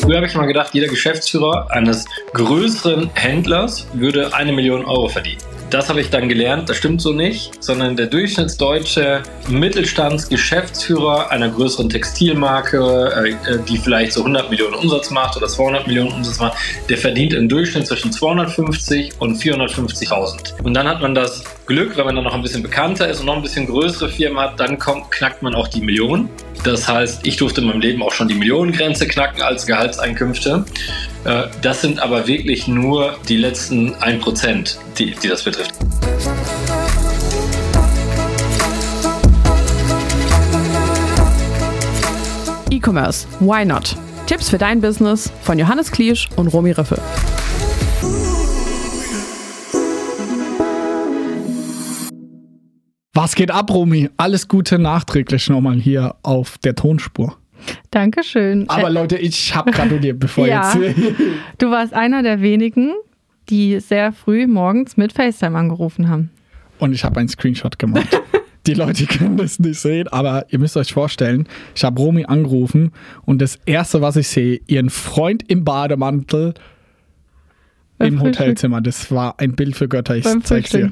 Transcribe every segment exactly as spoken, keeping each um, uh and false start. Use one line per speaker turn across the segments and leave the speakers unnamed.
Früher habe ich mal gedacht, jeder Geschäftsführer eines größeren Händlers würde eine Million Euro verdienen. Das habe ich dann gelernt, das stimmt so nicht, sondern der durchschnittsdeutsche Mittelstandsgeschäftsführer einer größeren Textilmarke, äh, die vielleicht so hundert Millionen Umsatz macht oder zweihundert Millionen Umsatz macht, der verdient im Durchschnitt zwischen zweihundertfünfzig und vierhundertfünfzigtausend. Und dann hat man das Glück, wenn man dann noch ein bisschen bekannter ist und noch ein bisschen größere Firmen hat, dann kommt, knackt man auch die Millionen. Das heißt, ich durfte in meinem Leben auch schon die Millionengrenze knacken als Gehaltseinkünfte. Das sind aber wirklich nur die letzten ein Prozent, die, die das betrifft.
E-Commerce, why not? Tipps für dein Business von Johannes Kliesch und Romy Riffel.
Was geht ab, Romy? Alles Gute nachträglich nochmal hier auf der Tonspur.
Dankeschön.
Aber Leute, ich habe gratuliert, bevor
ja,
jetzt...
Du warst einer der wenigen, die sehr früh morgens mit FaceTime angerufen haben.
Und ich habe einen Screenshot gemacht. Die Leute können das nicht sehen, aber ihr müsst euch vorstellen, ich habe Romy angerufen und das Erste, was ich sehe, ihren Freund im Bademantel
Beim
im
Frühstück.
Hotelzimmer. Das war ein Bild für Götter, ich
Beim
zeig's dir.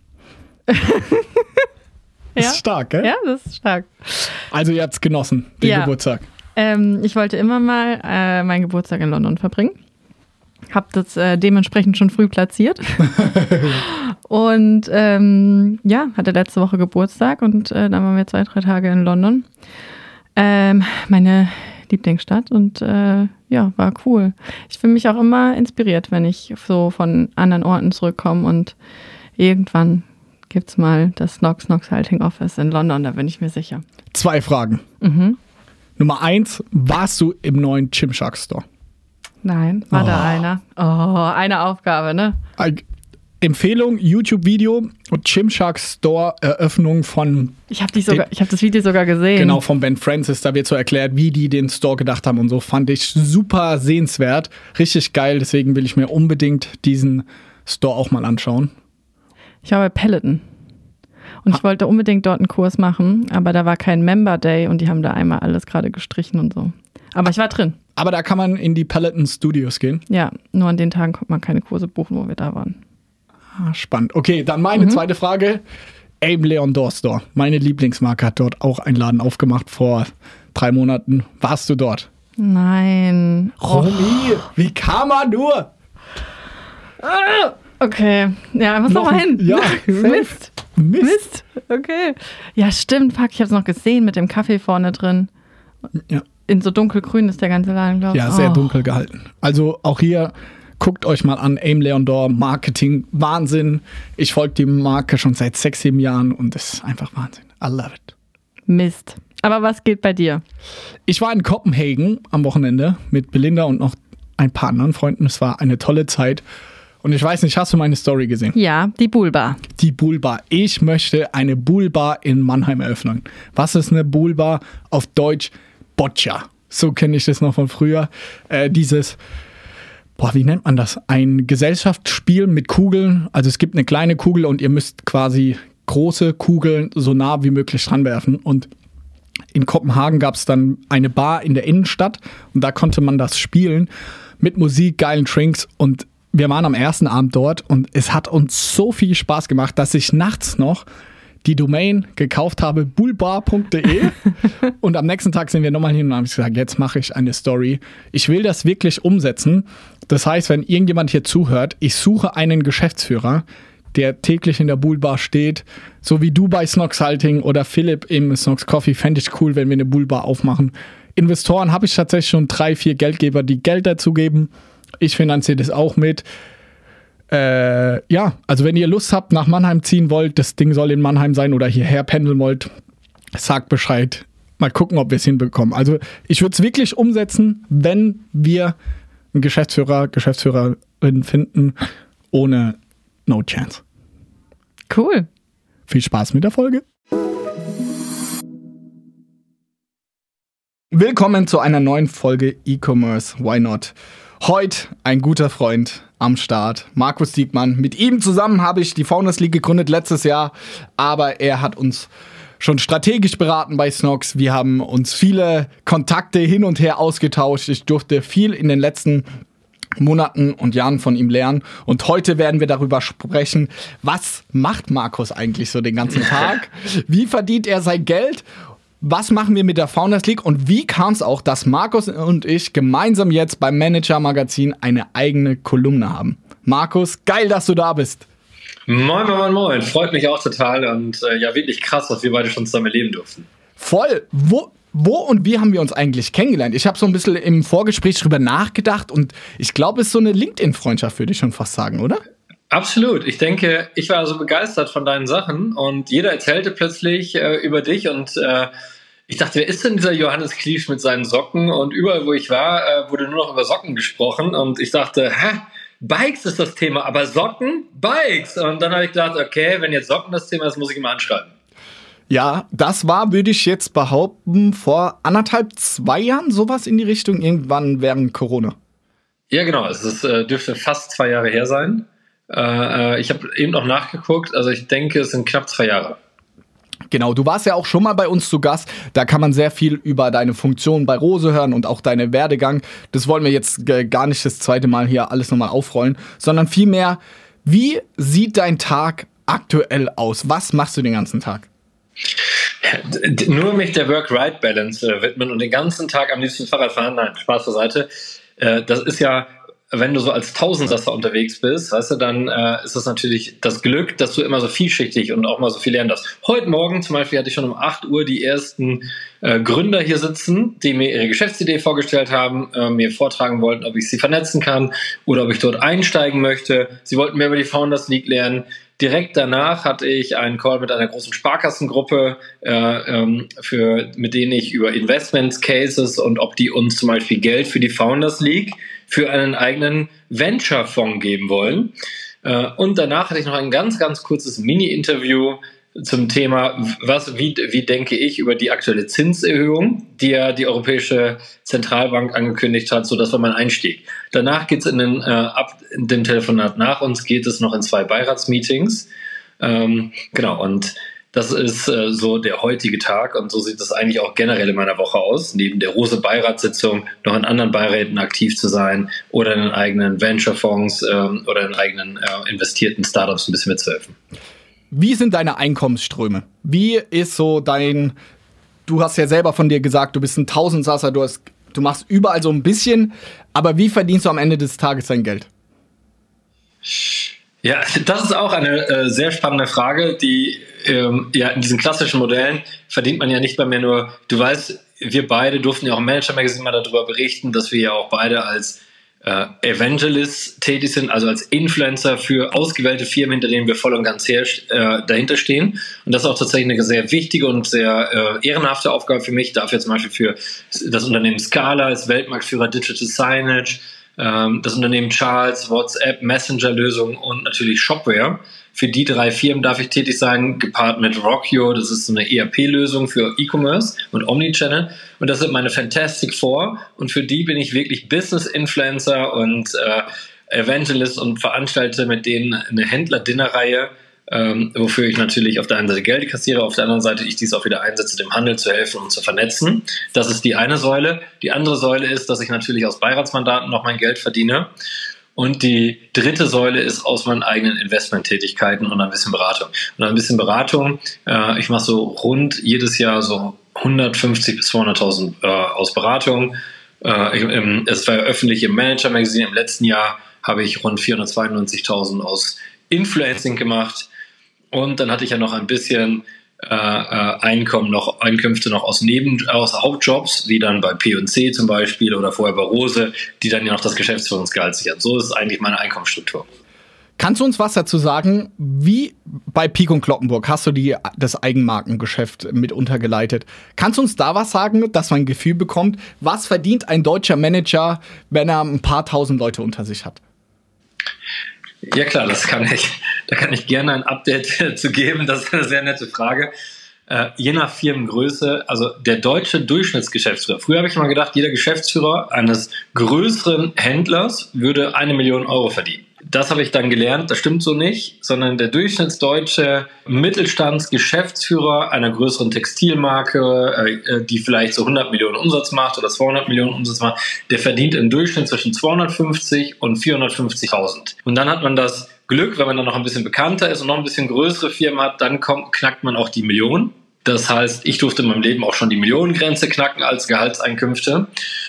Ja?
Ist stark, gell?
Ja, das ist stark.
Also ihr habt's genossen, den
Ja.
Geburtstag.
Ähm, ich wollte immer mal äh, meinen Geburtstag in London verbringen. Hab das äh, dementsprechend schon früh platziert. Und ähm, ja, hatte letzte Woche Geburtstag und äh, dann waren wir zwei, drei Tage in London. Ähm, meine Lieblingsstadt und äh, ja, war cool. Ich fühle mich auch immer inspiriert, wenn ich so von anderen Orten zurückkomme und irgendwann gibt's mal das Snox Snox Halting Office in London, da bin ich mir sicher.
Zwei Fragen.
Mhm.
Nummer eins, warst du im neuen Gymshark Store?
Nein, war
Oh.
da einer. Oh, eine Aufgabe, ne?
Ein- Empfehlung, YouTube-Video und Gymshark Store Eröffnung von,
Ich habe sogar, ich habe das Video sogar gesehen.
genau, von Ben Francis. Da wird so erklärt, wie die den Store gedacht haben und so. Fand ich super sehenswert. Richtig geil, deswegen will ich mir unbedingt diesen Store auch mal anschauen.
Ich war bei Peloton. Und ich wollte unbedingt dort einen Kurs machen, aber da war kein Member Day und die haben da einmal alles gerade gestrichen und so. Aber ich war drin.
Aber da kann man in die Peloton Studios gehen.
Ja, nur an den Tagen konnte man keine Kurse buchen, wo wir da waren.
Ah, spannend. Okay, dann meine
Mhm.
zweite Frage. Aim Leon Door Store. Meine Lieblingsmarke hat dort auch einen Laden aufgemacht vor drei Monaten. Warst du dort?
Nein.
Romy, wie kam man nur?
Okay. Ja, was noch mal hin?
Ja,
Mist.
Mist.
Mist. Okay. Ja, stimmt. Fuck, ich habe es noch gesehen mit dem Kaffee vorne drin.
Ja,
In so dunkelgrün ist der ganze Laden, glaube ich.
ja sehr
Oh.
dunkel gehalten. Also auch hier, guckt euch mal an, Aim Leon Door, Marketing, Wahnsinn. Ich folge die Marke schon seit sechs, sieben Jahren und es ist einfach Wahnsinn. I love it.
Mist. Aber was geht bei dir?
Ich war in Kopenhagen am Wochenende mit Belinda und noch ein paar anderen Freunden. Es war eine tolle Zeit. Und ich weiß nicht, hast du meine Story gesehen?
Ja, die Bullbar.
Die Bullbar. Ich möchte eine Bullbar in Mannheim eröffnen. Was ist eine Bullbar? Auf Deutsch Boccia. So kenne ich das noch von früher. Äh, dieses, boah, wie nennt man das? Ein Gesellschaftsspiel mit Kugeln. Also es gibt eine kleine Kugel und ihr müsst quasi große Kugeln so nah wie möglich dran werfen. Und in Kopenhagen gab es dann eine Bar in der Innenstadt und da konnte man das spielen mit Musik, geilen Drinks und wir waren am ersten Abend dort und es hat uns so viel Spaß gemacht, dass ich nachts noch die Domain gekauft habe, bullbar punkt de und am nächsten Tag sind wir nochmal hin und haben gesagt, jetzt mache ich eine Story. Ich will das wirklich umsetzen. Das heißt, wenn irgendjemand hier zuhört, ich suche einen Geschäftsführer, der täglich in der Bullbar steht, so wie du bei Snox Halting oder Philipp im Snox Coffee, fände ich cool, wenn wir eine Bullbar aufmachen. Investoren habe ich tatsächlich schon drei, vier Geldgeber, die Geld dazu geben. Ich finanziere das auch mit. Äh, ja, also wenn ihr Lust habt, nach Mannheim ziehen wollt, das Ding soll in Mannheim sein oder hierher pendeln wollt, sagt Bescheid. Mal gucken, ob wir es hinbekommen. Also ich würde es wirklich umsetzen, wenn wir einen Geschäftsführer, Geschäftsführerin finden, ohne no chance.
Cool.
Viel Spaß mit der Folge. Willkommen zu einer neuen Folge E-Commerce Why Not? Heute ein guter Freund am Start, Markus Diekmann. Mit ihm zusammen habe ich die Founders League gegründet letztes Jahr, aber er hat uns schon strategisch beraten bei Snox. Wir haben uns viele Kontakte hin und her ausgetauscht. Ich durfte viel in den letzten Monaten und Jahren von ihm lernen. Und heute werden wir darüber sprechen, was macht Markus eigentlich so den ganzen Tag? Wie verdient er sein Geld? Was machen wir mit der Founders League? Und wie kam es auch, dass Markus und ich gemeinsam jetzt beim Manager Magazin eine eigene Kolumne haben? Markus, geil, dass du da bist.
Moin, moin, moin, moin. Freut mich auch total und äh, ja, wirklich krass, dass wir beide schon zusammen erleben durften.
Voll. Wo, wo und wie haben wir uns eigentlich kennengelernt? Ich habe so ein bisschen im Vorgespräch drüber nachgedacht und ich glaube, es ist so eine LinkedIn-Freundschaft, würde ich schon fast sagen, oder?
Absolut. Ich denke, ich war so begeistert von deinen Sachen und jeder erzählte plötzlich äh, über dich und äh, ich dachte, wer ist denn dieser Johannes Kliesch mit seinen Socken? Und überall, wo ich war, äh, wurde nur noch über Socken gesprochen und ich dachte, hä? Bikes ist das Thema, aber Socken? Bikes! Und dann habe ich gedacht, okay, wenn jetzt Socken das Thema ist, muss ich ihn mal anschreiben.
Ja, das war, würde ich jetzt behaupten, vor anderthalb, zwei Jahren sowas in die Richtung, irgendwann während Corona.
Ja, genau. Es ist, äh, dürfte fast zwei Jahre her sein. Äh, ich habe eben noch nachgeguckt, also ich denke, es sind knapp zwei Jahre.
Genau, du warst ja auch schon mal bei uns zu Gast. Da kann man sehr viel über deine Funktion bei Rose hören und auch deinen Werdegang. Das wollen wir jetzt g- gar nicht das zweite Mal hier alles nochmal aufrollen, sondern vielmehr, wie sieht dein Tag aktuell aus? Was machst du den ganzen Tag?
Nur mich der Work-Right-Balance äh, widmen und den ganzen Tag am liebsten Fahrrad fahren. Nein, Spaß beiseite. Äh, das ist ja, wenn du so als Tausendsasser unterwegs bist, weißt du, dann äh, ist das natürlich das Glück, dass du immer so vielschichtig und auch mal so viel lernen darfst. Heute Morgen zum Beispiel hatte ich schon um acht Uhr die ersten äh, Gründer hier sitzen, die mir ihre Geschäftsidee vorgestellt haben, äh, mir vortragen wollten, ob ich sie vernetzen kann oder ob ich dort einsteigen möchte. Sie wollten mehr über die Founders League lernen. Direkt danach hatte ich einen Call mit einer großen Sparkassengruppe, äh, ähm, für, mit denen ich über Investment Cases und ob die uns zum Beispiel Geld für die Founders League für einen eigenen Venture-Fonds geben wollen. Äh, und danach hatte ich noch ein ganz, ganz kurzes Mini-Interview zum Thema, was, wie, wie denke ich über die aktuelle Zinserhöhung, die ja die Europäische Zentralbank angekündigt hat. So, das war mein Einstieg. Danach geht es in den, äh, ab dem Telefonat nach uns geht es noch in zwei Beiratsmeetings. Ähm, genau, und das ist äh, so der heutige Tag und so sieht es eigentlich auch generell in meiner Woche aus, neben der Rose-Beiratssitzung noch in anderen Beiräten aktiv zu sein oder in den eigenen Venture-Fonds ähm, oder in eigenen äh, investierten Startups ein bisschen mitzuhelfen.
Wie sind deine Einkommensströme? Wie ist so dein, du hast ja selber von dir gesagt, du bist ein Tausendsasser, du, hast, du machst überall so ein bisschen, aber wie verdienst du am Ende des Tages dein Geld?
Ja, das ist auch eine äh, sehr spannende Frage, die ähm, ja in diesen klassischen Modellen verdient man ja nicht bei mir nur, du weißt, wir beide durften ja auch im Manager Magazine mal darüber berichten, dass wir ja auch beide als äh, Evangelists tätig sind, also als Influencer für ausgewählte Firmen, hinter denen wir voll und ganz her, äh, dahinter stehen. Und das ist auch tatsächlich eine sehr wichtige und sehr äh, ehrenhafte Aufgabe für mich, dafür zum Beispiel für das Unternehmen Scala als Weltmarktführer Digital Signage, das Unternehmen Charles, WhatsApp, Messenger-Lösungen und natürlich Shopware. Für die drei Firmen darf ich tätig sein, gepaart mit Rockio, das ist so eine E R P-Lösung für E-Commerce und Omnichannel. Und das sind meine Fantastic Four. Und für die bin ich wirklich Business-Influencer und äh, Evangelist und veranstalte mit denen eine Händler-Dinner-Reihe, Ähm, wofür ich natürlich auf der einen Seite Geld kassiere, auf der anderen Seite ich dies auch wieder einsetze, dem Handel zu helfen und zu vernetzen. Das ist die eine Säule. Die andere Säule ist, dass ich natürlich aus Beiratsmandaten noch mein Geld verdiene. Und die dritte Säule ist aus meinen eigenen Investmenttätigkeiten und ein bisschen Beratung. Und ein bisschen Beratung, äh, ich mache so rund jedes Jahr so hundertfünfzig bis zweihunderttausend äh, aus Beratung. Äh, ich, im, es war öffentlich im Manager Magazine. Im letzten Jahr habe ich rund vierhundertzweiundneunzigtausend aus Influencing gemacht. Und dann hatte ich ja noch ein bisschen äh, Einkommen, noch Einkünfte noch aus Neben, aus Hauptjobs, wie dann bei P und C zum Beispiel oder vorher bei Rose, die dann ja noch das Geschäftsführungsgehalt sichern. So ist eigentlich meine Einkommensstruktur.
Kannst du uns was dazu sagen, wie bei Pieck und Kloppenburg hast du die, das Eigenmarkengeschäft mit untergeleitet? Kannst du uns da was sagen, dass man ein Gefühl bekommt, was verdient ein deutscher Manager, wenn er ein paar tausend Leute unter sich hat?
Ja klar, das kann ich. Da kann ich gerne ein Update zu geben. Das ist eine sehr nette Frage. Äh, je nach Firmengröße, also der deutsche Durchschnittsgeschäftsführer. Früher habe ich mal gedacht, jeder Geschäftsführer eines größeren Händlers würde eine Million Euro verdienen. Das habe ich dann gelernt, das stimmt so nicht, sondern der durchschnittsdeutsche Mittelstandsgeschäftsführer einer größeren Textilmarke, äh, die vielleicht so hundert Millionen Umsatz macht oder zweihundert Millionen Umsatz macht, der verdient im Durchschnitt zwischen zweihundertfünfzig und vierhundertfünfzigtausend. Und dann hat man das Glück, wenn man dann noch ein bisschen bekannter ist und noch ein bisschen größere Firmen hat, dann kommt, knackt man auch die Million. Das heißt, ich durfte in meinem Leben auch schon die Millionengrenze knacken als Gehaltseinkünfte.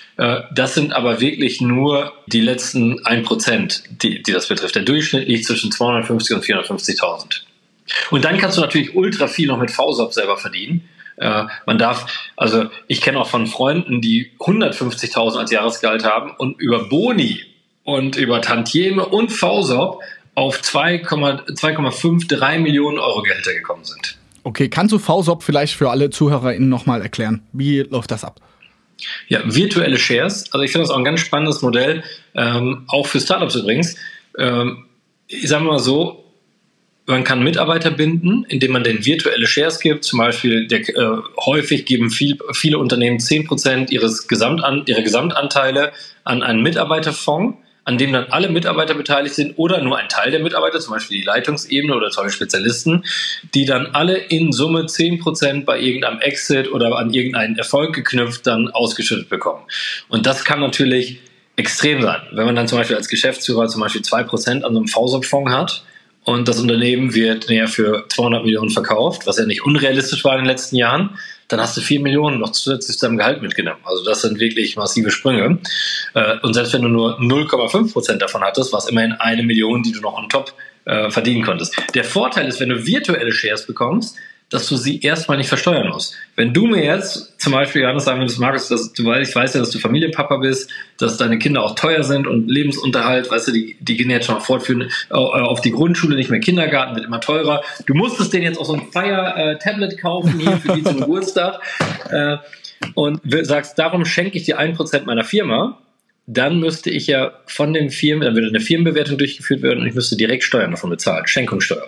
Das sind aber wirklich nur die letzten ein Prozent, die, die das betrifft. Der Durchschnitt liegt zwischen zweihundertfünfzig und vierhundertfünfzigtausend. Und dann kannst du natürlich ultra viel noch mit V S O P selber verdienen. Äh, man darf, also ich kenne auch von Freunden, die hundertfünfzigtausend als Jahresgehalt haben und über Boni und über Tantieme und V S O P auf zwei Komma fünf drei Millionen Euro Gehälter gekommen sind.
Okay, kannst du V S O P vielleicht für alle ZuhörerInnen nochmal erklären? Wie läuft das ab?
Ja, virtuelle Shares. Also ich finde das auch ein ganz spannendes Modell, ähm, auch für Startups übrigens. Ähm, ich sage mal so, man kann Mitarbeiter binden, indem man denen virtuelle Shares gibt. Zum Beispiel der, äh, häufig geben viel, viele Unternehmen zehn Prozent ihres Gesamtan, ihrer Gesamtanteile an einen Mitarbeiterfonds, an dem dann alle Mitarbeiter beteiligt sind oder nur ein Teil der Mitarbeiter, zum Beispiel die Leitungsebene oder tolle Spezialisten, die dann alle in Summe zehn Prozent bei irgendeinem Exit oder an irgendeinen Erfolg geknüpft dann ausgeschüttet bekommen. Und das kann natürlich extrem sein. Wenn man dann zum Beispiel als Geschäftsführer zum Beispiel zwei Prozent an so einem V S O P-Fonds hat und das Unternehmen wird näher für zweihundert Millionen verkauft, was ja nicht unrealistisch war in den letzten Jahren, dann hast du vier Millionen noch zusätzlich zu deinem Gehalt mitgenommen. Also das sind wirklich massive Sprünge. Und selbst wenn du nur null Komma fünf Prozent davon hattest, war es immerhin eine Million, die du noch on top äh, verdienen konntest. Der Vorteil ist, wenn du virtuelle Shares bekommst, dass du sie erstmal nicht versteuern musst. Wenn du mir jetzt zum Beispiel, Johannes, sagen würdest, Markus, dass du weißt, ich weiß ja, dass du Familienpapa bist, dass deine Kinder auch teuer sind und Lebensunterhalt, weißt du, die, die gehen jetzt schon fortführen auf die Grundschule, nicht mehr Kindergarten, wird immer teurer. Du musstest denen jetzt auch so ein Fire-Tablet kaufen hier für die zum Geburtstag äh, und sagst, darum schenke ich dir ein Prozent meiner Firma. Dann müsste ich ja von den Firmen, dann würde eine Firmenbewertung durchgeführt werden und ich müsste direkt Steuern davon bezahlen, Schenkungssteuer.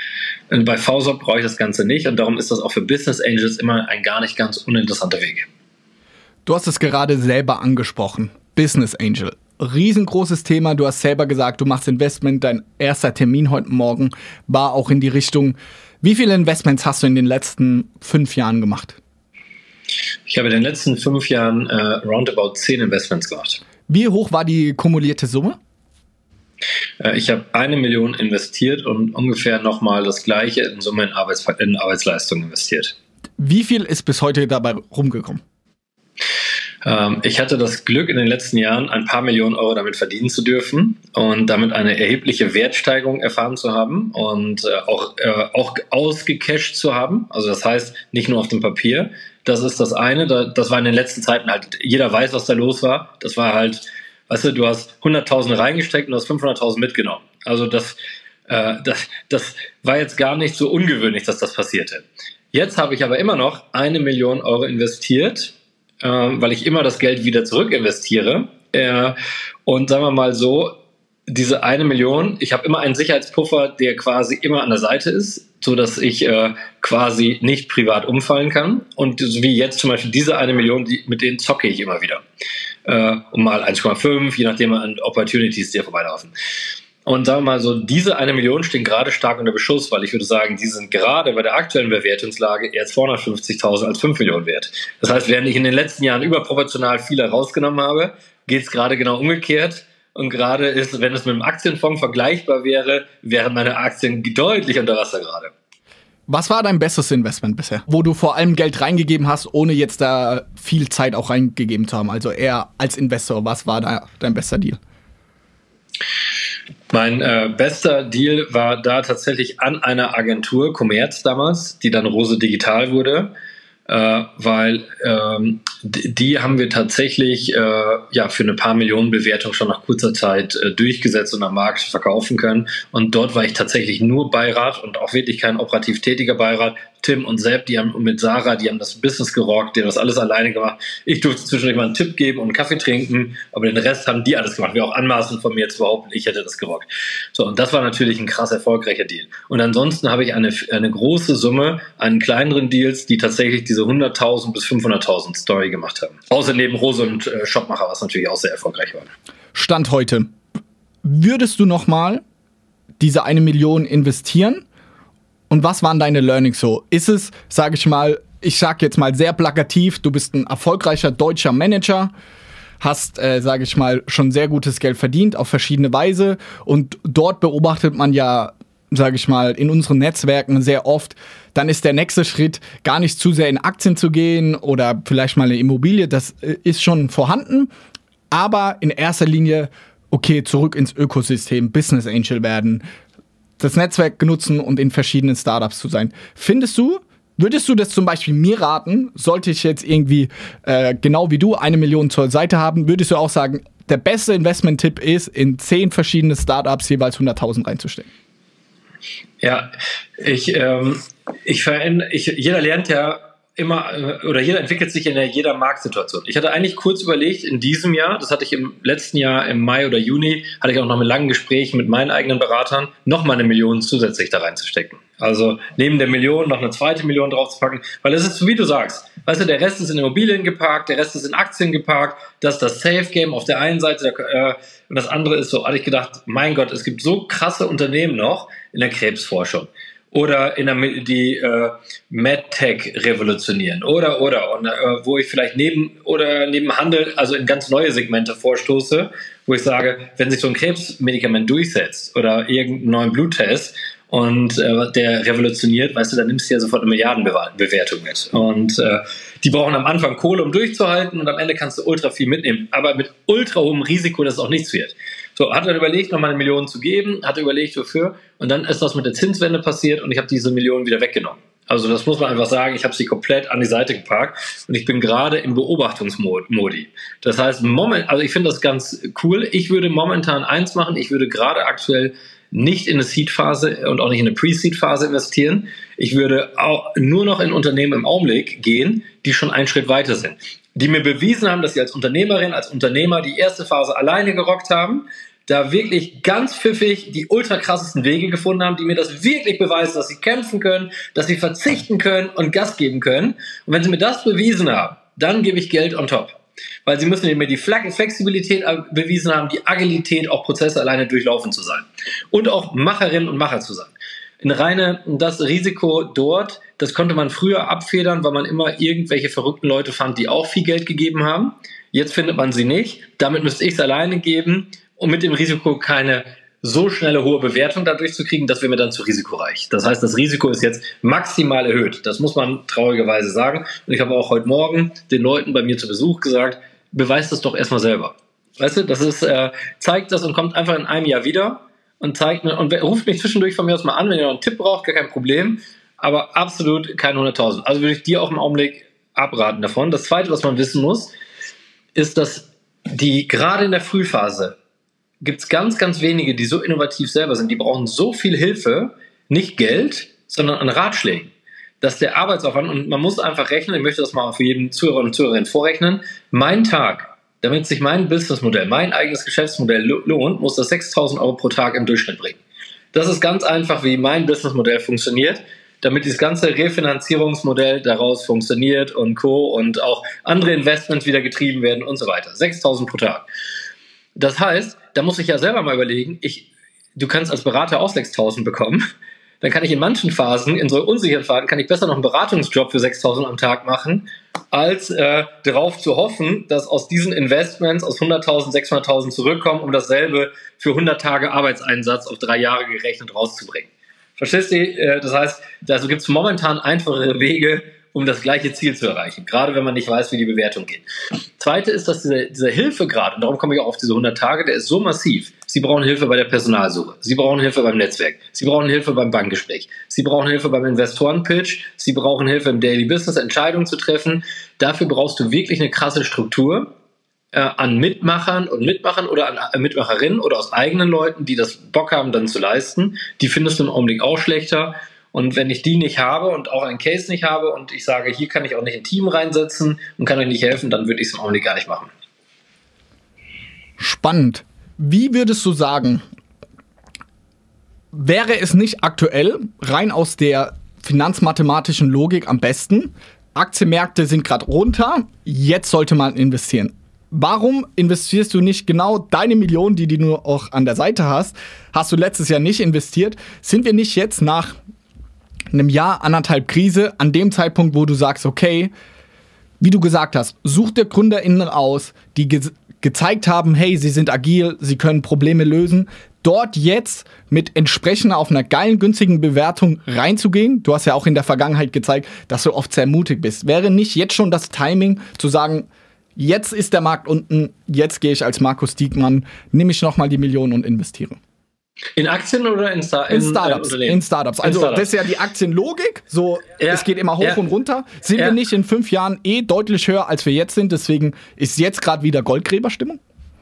Und bei V S O P brauche ich das Ganze nicht und darum ist das auch für Business Angels immer ein gar nicht ganz uninteressanter Weg.
Du hast es gerade selber angesprochen, Business Angel. Riesengroßes Thema, du hast selber gesagt, du machst Investment, dein erster Termin heute Morgen war auch in die Richtung. Wie viele Investments hast du in den letzten fünf Jahren gemacht?
Ich habe in den letzten fünf Jahren äh, roundabout zehn Investments gemacht.
Wie hoch war die kumulierte Summe?
Ich habe eine Million investiert und ungefähr nochmal das Gleiche in Summe in, Arbeits- in Arbeitsleistung investiert.
Wie viel ist bis heute dabei rumgekommen?
Ähm, ich hatte das Glück, in den letzten Jahren ein paar Millionen Euro damit verdienen zu dürfen und damit eine erhebliche Wertsteigerung erfahren zu haben und äh, auch, äh, auch ausgecasht zu haben. Also das heißt, nicht nur auf dem Papier. Das ist das eine. Das war in den letzten Zeiten halt, jeder weiß, was da los war. Das war halt, weißt du, du hast hunderttausend reingesteckt und du hast fünfhunderttausend mitgenommen. Also das, äh, das, das war jetzt gar nicht so ungewöhnlich, dass das passierte. Jetzt habe ich aber immer noch eine Million Euro investiert, äh, weil ich immer das Geld wieder zurück investiere. Äh, und sagen wir mal so, diese eine Million, ich habe immer einen Sicherheitspuffer, der quasi immer an der Seite ist, so dass ich äh, quasi nicht privat umfallen kann. Und so wie jetzt zum Beispiel diese eine Million, die, mit denen zocke ich immer wieder. Äh, um mal eins Komma fünf, je nachdem an Opportunities, die hier vorbeilaufen. Und sagen wir mal so, diese eine Million stehen gerade stark unter Beschuss, weil ich würde sagen, die sind gerade bei der aktuellen Bewertungslage eher zweihundertfünfzigtausend als fünf Millionen wert. Das heißt, während ich in den letzten Jahren überproportional viel rausgenommen habe, geht es gerade genau umgekehrt. Und gerade ist, wenn es mit einem Aktienfonds vergleichbar wäre, wären meine Aktien deutlich unter Wasser gerade.
Was war dein bestes Investment bisher? Wo du vor allem Geld reingegeben hast, ohne jetzt da viel Zeit auch reingegeben zu haben. Also eher als Investor, was war da dein bester Deal?
Mein äh, bester Deal war da tatsächlich an einer Agentur, Commerz damals, die dann Rose Digital wurde. Äh, weil ähm, die, die haben wir tatsächlich äh, ja für eine paar Millionen Bewertung schon nach kurzer Zeit äh, durchgesetzt und am Markt verkaufen können. Und dort war ich tatsächlich nur Beirat und auch wirklich kein operativ tätiger Beirat. Tim und Sepp, die haben mit Sarah, die haben das Business gerockt, die haben das alles alleine gemacht. Ich durfte zwischendurch mal einen Tipp geben und einen Kaffee trinken, aber den Rest haben die alles gemacht. Wir auch anmaßen von mir zu behaupten, ich hätte das gerockt. So, und das war natürlich ein krass erfolgreicher Deal. Und ansonsten habe ich eine, eine große Summe an kleineren Deals, die tatsächlich diese hunderttausend bis fünfhunderttausend Story gemacht haben. Außer neben Rose und äh, Shopmacher, was natürlich auch sehr erfolgreich war.
Stand heute. würdest du nochmal diese eine Million investieren? Und was waren deine Learnings so? Ist es, sage ich mal, ich sag jetzt mal sehr plakativ, du bist ein erfolgreicher deutscher Manager, hast, äh, sage ich mal, schon sehr gutes Geld verdient auf verschiedene Weise und dort beobachtet man ja, sage ich mal, in unseren Netzwerken sehr oft, dann ist der nächste Schritt gar nicht zu sehr in Aktien zu gehen oder vielleicht mal eine Immobilie, das äh, ist schon vorhanden, aber in erster Linie, okay, zurück ins Ökosystem, Business Angel werden, das Netzwerk nutzen und in verschiedenen Startups zu sein. Findest du, würdest du das zum Beispiel mir raten, sollte ich jetzt irgendwie, äh, genau wie du, eine Million zur Seite haben, würdest du auch sagen, der beste Investment-Tipp ist, in zehn verschiedene Startups jeweils hunderttausend reinzustecken?
Ja, ich, ähm, ich verändere, ich, jeder lernt ja immer, oder jeder entwickelt sich in der, jeder Marktsituation. Ich hatte eigentlich kurz überlegt, in diesem Jahr, das hatte ich im letzten Jahr, im Mai oder Juni, hatte ich auch noch mit langen Gesprächen mit meinen eigenen Beratern, nochmal eine Million zusätzlich da reinzustecken. Also neben der Million noch eine zweite Million draufzupacken, weil es ist so, wie du sagst, weißt du, der Rest ist in Immobilien geparkt, der Rest ist in Aktien geparkt, das ist das Safe-Game auf der einen Seite, äh, und das andere ist so, hatte ich gedacht, mein Gott, es gibt so krasse Unternehmen noch in der Krebsforschung. Oder in der, die äh, MedTech revolutionieren oder oder und äh, wo ich vielleicht neben oder neben Handel also in ganz neue Segmente vorstoße, wo ich sage, wenn sich so ein Krebsmedikament durchsetzt oder irgendeinen neuen Bluttest und äh, der revolutioniert, weißt du, dann nimmst du ja sofort eine Milliardenbewertung mit. Und äh, die brauchen am Anfang Kohle, um durchzuhalten und am Ende kannst du ultra viel mitnehmen, aber mit ultra hohem Risiko, dass es auch nichts wird. So, hat er überlegt, nochmal eine Million zu geben, hat er überlegt, wofür, und dann ist das mit der Zinswende passiert und ich habe diese Million wieder weggenommen. Also das muss man einfach sagen, ich habe sie komplett an die Seite geparkt und ich bin gerade im Beobachtungsmodi. Das heißt, moment, also ich finde das ganz cool. Ich würde momentan eins machen, ich würde gerade aktuell nicht in eine Seed-Phase und auch nicht in eine Pre-Seed-Phase investieren. Ich würde auch nur noch in Unternehmen im Augenblick gehen, die schon einen Schritt weiter sind. Die mir bewiesen haben, dass sie als Unternehmerin, als Unternehmer die erste Phase alleine gerockt haben, da wirklich ganz pfiffig die ultra krassesten Wege gefunden haben, die mir das wirklich beweisen, dass sie kämpfen können, dass sie verzichten können und Gas geben können. Und wenn sie mir das bewiesen haben, dann gebe ich Geld on top. Weil sie müssen mir die Flexibilität bewiesen haben, die Agilität, auch Prozesse alleine durchlaufen zu sein. Und auch Macherinnen und Macher zu sein. In reine, das Risiko dort, das konnte man früher abfedern, weil man immer irgendwelche verrückten Leute fand, die auch viel Geld gegeben haben. Jetzt findet man sie nicht. Damit müsste ich es alleine geben, um mit dem Risiko keine so schnelle hohe Bewertung dadurch zu kriegen, das wäre mir dann zu risikoreich. Das heißt, das Risiko ist jetzt maximal erhöht. Das muss man traurigerweise sagen. Und ich habe auch heute Morgen den Leuten bei mir zu Besuch gesagt, beweist das doch erstmal selber. Weißt du, das ist, äh, zeigt das und kommt einfach in einem Jahr wieder und zeigt mir, und ruft mich zwischendurch von mir aus mal an, wenn ihr noch einen Tipp braucht, gar kein Problem. Aber absolut keine hunderttausend. Also würde ich dir auch im Augenblick abraten davon. Das Zweite, was man wissen muss, ist, dass die gerade in der Frühphase gibt es ganz, ganz wenige, die so innovativ selber sind. Die brauchen so viel Hilfe, nicht Geld, sondern an Ratschlägen. Dass der Arbeitsaufwand, und man muss einfach rechnen, ich möchte das mal für jeden Zuhörer und Zuhörerin vorrechnen, mein Tag, damit sich mein Businessmodell, mein eigenes Geschäftsmodell lohnt, muss das sechstausend Euro pro Tag im Durchschnitt bringen. Das ist ganz einfach, wie mein Businessmodell funktioniert, damit dieses ganze Refinanzierungsmodell daraus funktioniert und Co. und auch andere Investments wieder getrieben werden und so weiter. sechstausend pro Tag. Das heißt, da muss ich ja selber mal überlegen, ich, du kannst als Berater auch sechstausend bekommen, dann kann ich in manchen Phasen, in so unsicheren Phasen, kann ich besser noch einen Beratungsjob für sechstausend am Tag machen, als äh, darauf zu hoffen, dass aus diesen Investments aus hunderttausend, sechshunderttausend zurückkommen, um dasselbe für hundert Tage Arbeitseinsatz auf drei Jahre gerechnet rauszubringen. Verstehst du? Äh, das heißt, also gibt es momentan einfachere Wege, um das gleiche Ziel zu erreichen, gerade wenn man nicht weiß, wie die Bewertung geht. Zweite ist, dass dieser, dieser Hilfegrad, und darum komme ich auch auf diese hundert Tage, der ist so massiv. Sie brauchen Hilfe bei der Personalsuche, Sie brauchen Hilfe beim Netzwerk, Sie brauchen Hilfe beim Bankgespräch, Sie brauchen Hilfe beim Investorenpitch, Sie brauchen Hilfe im Daily Business, Entscheidungen zu treffen. Dafür brauchst du wirklich eine krasse Struktur äh, an Mitmachern und Mitmachern oder an äh, Mitmacherinnen oder aus eigenen Leuten, die das Bock haben, dann zu leisten. Die findest du im Augenblick auch schlechter. Und wenn ich die nicht habe und auch einen Case nicht habe und ich sage, hier kann ich auch nicht ein Team reinsetzen und kann euch nicht helfen, dann würde ich es im Augenblick gar nicht machen.
Spannend. Wie würdest du sagen, wäre es nicht aktuell, rein aus der finanzmathematischen Logik am besten, Aktienmärkte sind gerade runter, jetzt sollte man investieren. warum investierst du nicht genau deine Millionen, die, die du auch an der Seite hast, hast du letztes Jahr nicht investiert? Sind wir nicht jetzt nach einem Jahr, anderthalb Krise, an dem Zeitpunkt, wo du sagst, okay, wie du gesagt hast, such dir GründerInnen aus, die ge- gezeigt haben, hey, sie sind agil, sie können Probleme lösen, dort jetzt mit entsprechend auf einer geilen, günstigen Bewertung reinzugehen. Du hast ja auch in der Vergangenheit gezeigt, dass du oft sehr mutig bist. Wäre nicht jetzt schon das Timing zu sagen, jetzt ist der Markt unten, jetzt gehe ich als Markus Diekmann, nehme ich nochmal die Millionen und investiere?
In Aktien oder in, Star-
in,
in
Startups?
Äh,
in Startups. Also
in Startups.
Das ist ja die Aktienlogik. So,
ja,
es geht immer hoch
ja,
und runter. Sind
ja.
wir nicht in fünf Jahren eh deutlich höher, als wir jetzt sind? Deswegen ist jetzt gerade wieder Goldgräberstimmung?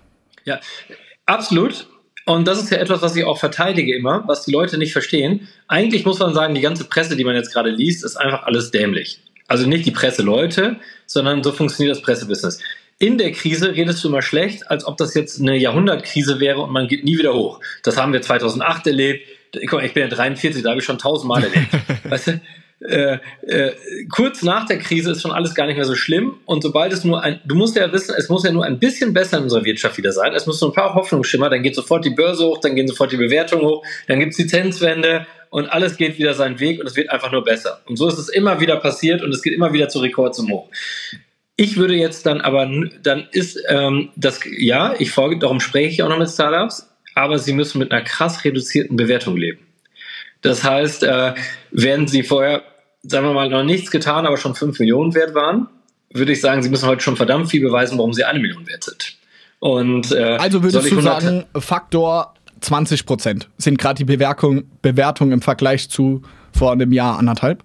Ja, absolut. Und das ist ja etwas, was ich auch verteidige immer, was die Leute nicht verstehen. Eigentlich muss man sagen, die ganze Presse, die man jetzt gerade liest, ist einfach alles dämlich. Also nicht die Presseleute, sondern so funktioniert das Pressebusiness. In der Krise redest du immer schlecht, als ob das jetzt eine Jahrhundertkrise wäre und man geht nie wieder hoch. Das haben wir zweitausendacht erlebt. Ich bin ja dreiundvierzig, da habe ich schon tausendmal erlebt. Weißt du? Äh, äh, kurz nach der Krise ist schon alles gar nicht mehr so schlimm. Und sobald es nur ein, du musst ja wissen, es muss ja nur ein bisschen besser in unserer Wirtschaft wieder sein. Es muss nur ein paar Hoffnungsschimmer, dann geht sofort die Börse hoch, dann gehen sofort die Bewertungen hoch, dann gibt es die Zinswende und alles geht wieder seinen Weg und es wird einfach nur besser. Und so ist es immer wieder passiert und es geht immer wieder zu Rekord zum Hoch. Ich würde jetzt dann aber, dann ist ähm, das, ja, ich folge, darum spreche ich auch noch mit Startups, aber sie müssen mit einer krass reduzierten Bewertung leben. Das heißt, äh, wenn sie vorher, sagen wir mal, noch nichts getan, aber schon fünf Millionen wert waren, würde ich sagen, sie müssen heute schon verdammt viel beweisen, warum sie eine Million wert sind. Und, äh,
also würdest du sagen, Faktor zwanzig Prozent sind gerade die Bewertung, Bewertung im Vergleich zu vor einem Jahr, anderthalb?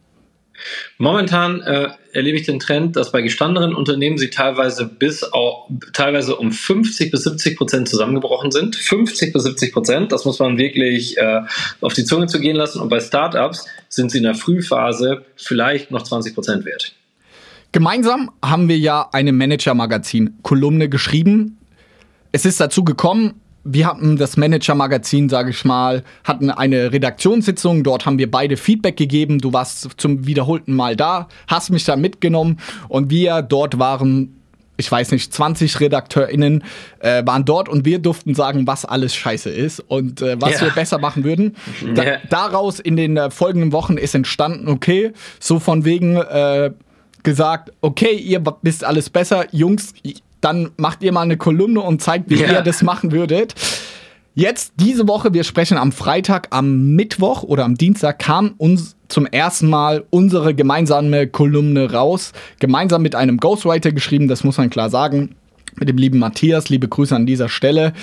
Momentan äh, erlebe ich den Trend, dass bei gestandenen Unternehmen sie teilweise bis auch, teilweise um fünfzig bis siebzig Prozent zusammengebrochen sind. fünfzig bis siebzig Prozent, das muss man wirklich äh, auf die Zunge zu gehen lassen. Und bei Startups sind sie in der Frühphase vielleicht noch zwanzig Prozent wert.
Gemeinsam haben wir ja eine Manager-Magazin-Kolumne geschrieben. Es ist dazu gekommen, wir hatten das Manager-Magazin, sage ich mal, hatten eine Redaktionssitzung. Dort haben wir beide Feedback gegeben. Du warst zum wiederholten Mal da, hast mich da mitgenommen. Und wir dort waren, ich weiß nicht, zwanzig RedakteurInnen äh, waren dort. Und wir durften sagen, was alles scheiße ist und äh, was ja. wir besser machen würden. Da, ja. Daraus in den äh, folgenden Wochen ist entstanden, okay, so von wegen äh, gesagt, okay, ihr wisst alles besser, Jungs, dann macht ihr mal eine Kolumne und zeigt, wie ja. ihr das machen würdet. Jetzt, diese Woche, wir sprechen am Freitag, am Mittwoch oder am Dienstag kam uns zum ersten Mal unsere gemeinsame Kolumne raus. Gemeinsam mit einem Ghostwriter geschrieben, das muss man klar sagen. Mit dem lieben Matthias, liebe Grüße an dieser Stelle.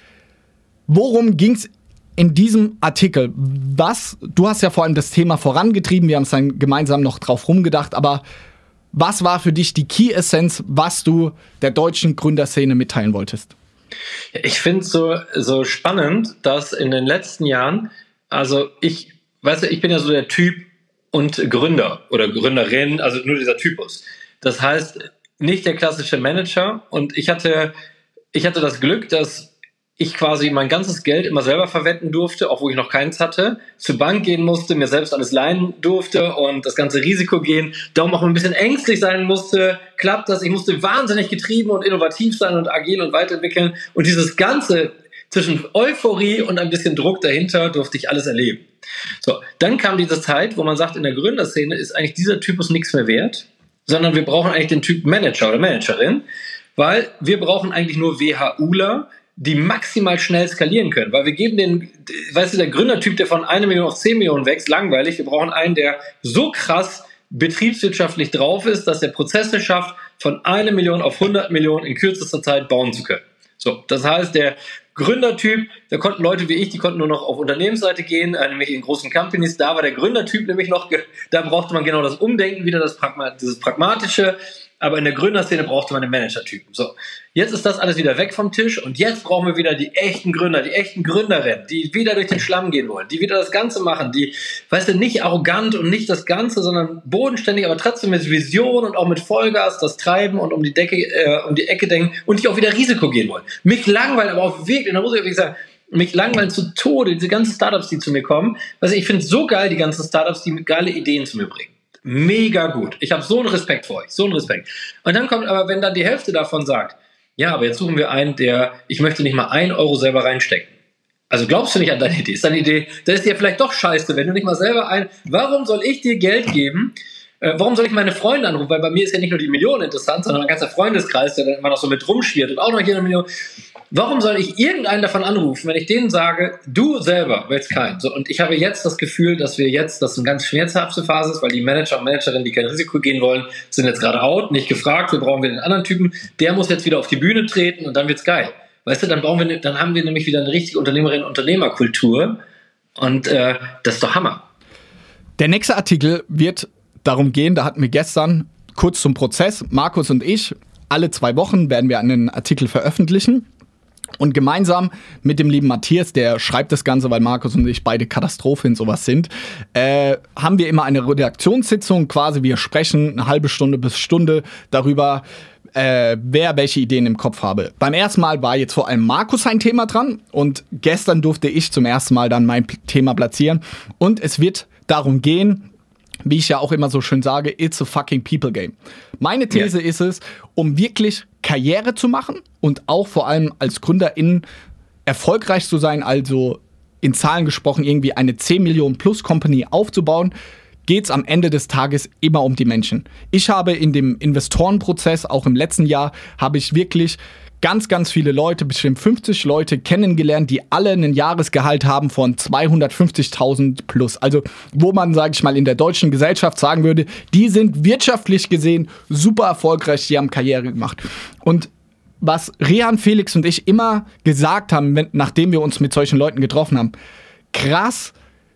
Worum ging's in diesem Artikel? Was, du hast ja vor allem das Thema vorangetrieben, wir haben es dann gemeinsam noch drauf rumgedacht, aber was war für dich die Key-Essenz, was du der deutschen Gründerszene mitteilen wolltest?
Ich finde es so, so spannend, dass in den letzten Jahren, also ich, weißt du, ich bin ja so der Typ und Gründer oder Gründerin, also nur dieser Typus. Das heißt, nicht der klassische Manager und ich hatte, ich hatte das Glück, dass ich quasi mein ganzes Geld immer selber verwenden durfte, auch wo ich noch keins hatte, zur Bank gehen musste, mir selbst alles leihen durfte und das ganze Risiko gehen, darum auch ein bisschen ängstlich sein musste, klappt das, ich musste wahnsinnig getrieben und innovativ sein und agil und weiterentwickeln und dieses Ganze zwischen Euphorie und ein bisschen Druck dahinter durfte ich alles erleben. So, dann kam diese Zeit, wo man sagt, in der Gründerszene ist eigentlich dieser Typus nichts mehr wert, sondern wir brauchen eigentlich den Typ Manager oder Managerin, weil wir brauchen eigentlich nur WHUler, die maximal schnell skalieren können, weil wir geben den, weißt du, der Gründertyp, der von einer Million auf zehn Millionen wächst, langweilig. Wir brauchen einen, der so krass betriebswirtschaftlich drauf ist, dass er Prozesse schafft, von einer Million auf hundert Millionen in kürzester Zeit bauen zu können. So, das heißt, der Gründertyp, da konnten Leute wie ich, die konnten nur noch auf Unternehmensseite gehen, äh, nämlich in großen Companies, da war der Gründertyp nämlich noch, da brauchte man genau das Umdenken wieder, das Pragma- dieses Pragmatische, aber in der Gründerszene brauchte man einen Manager-Typen. So, jetzt ist das alles wieder weg vom Tisch und jetzt brauchen wir wieder die echten Gründer, die echten Gründerinnen, die wieder durch den Schlamm gehen wollen, die wieder das Ganze machen, die, weißt du, nicht arrogant und nicht das Ganze, sondern bodenständig, aber trotzdem mit Vision und auch mit Vollgas das treiben und um die Decke, äh, um die Ecke denken und die auch wieder Risiko gehen wollen. Mich langweilen, aber auch wirklich, da muss ich wirklich sagen, mich langweilen zu Tode, diese ganzen Startups, die zu mir kommen. Weißt du, ich finde es so geil, die ganzen Startups, die geile Ideen zu mir bringen. Mega gut. Ich habe so einen Respekt vor euch, so einen Respekt. Und dann kommt aber, wenn dann die Hälfte davon sagt, Ja, aber jetzt suchen wir einen, der, ich möchte nicht mal einen Euro selber reinstecken. Also glaubst du nicht an deine Idee? Ist deine Idee, das ist dir vielleicht doch scheiße, wenn du nicht mal selber ein, warum soll ich dir Geld geben? Äh, warum soll ich meine Freunde anrufen? Weil bei mir ist ja nicht nur die Million interessant, sondern ein ganzer Freundeskreis, der dann immer noch so mit rumschwirrt und auch noch hier eine Million. Warum soll ich irgendeinen davon anrufen, wenn ich denen sage, du selber willst keinen? So, und ich habe jetzt das Gefühl, dass wir jetzt, dass eine ganz schmerzhafte Phase ist, weil die Manager und Managerinnen, die kein Risiko gehen wollen, sind jetzt gerade out, nicht gefragt, wir brauchen wieder den anderen Typen, der muss jetzt wieder auf die Bühne treten und dann wird's geil. Weißt du, dann brauchen wir, dann haben wir nämlich wieder eine richtige Unternehmerinnen-Unternehmerkultur und äh, das ist doch Hammer.
Der nächste Artikel wird darum gehen, da hatten wir gestern kurz zum Prozess, Markus und ich, alle zwei Wochen werden wir einen Artikel veröffentlichen. Und gemeinsam mit dem lieben Matthias, der schreibt das Ganze, weil Markus und ich beide Katastrophe in sowas sind, äh, haben wir immer eine Redaktionssitzung, quasi wir sprechen eine halbe Stunde bis Stunde darüber, äh, wer welche Ideen im Kopf habe. Beim ersten Mal war jetzt vor allem Markus ein Thema dran und gestern durfte ich zum ersten Mal dann mein Thema platzieren. Und es wird darum gehen, wie ich ja auch immer so schön sage, it's a fucking people game. Meine These yeah. ist es, um wirklich Karriere zu machen und auch vor allem als GründerInnen erfolgreich zu sein, also in Zahlen gesprochen irgendwie eine zehn Millionen plus Company aufzubauen, geht es am Ende des Tages immer um die Menschen. Ich habe in dem Investorenprozess, auch im letzten Jahr, habe ich wirklich ganz, ganz viele Leute, bestimmt fünfzig Leute kennengelernt, die alle einen Jahresgehalt haben von zweihundertfünfzigtausend plus. Also wo man, sage ich mal, in der deutschen Gesellschaft sagen würde, die sind wirtschaftlich gesehen super erfolgreich, die haben Karriere gemacht. Und was Rehan, Felix und ich immer gesagt haben, wenn, nachdem wir uns mit solchen Leuten getroffen haben, krass,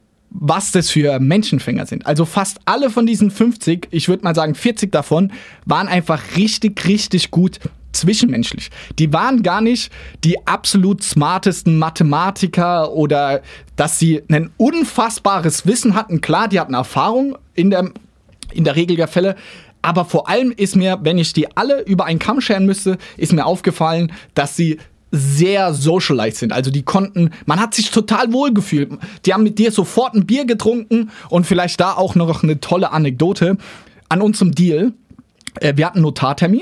was das für Menschenfänger sind. Also fast alle von diesen fünfzig, ich würde mal sagen vierzig davon, waren einfach richtig, richtig gut zwischenmenschlich. Die waren gar nicht die absolut smartesten Mathematiker oder dass sie ein unfassbares Wissen hatten. Klar, die hatten Erfahrung in der, in der Regel der Fälle. Aber vor allem ist mir, wenn ich die alle über einen Kamm scheren müsste, ist mir aufgefallen, dass sie sehr socialized sind. Also die konnten, man hat sich total wohl gefühlt. Die haben mit dir sofort ein Bier getrunken und vielleicht da auch noch eine tolle Anekdote an unserem Deal. Wir hatten einen Notartermin.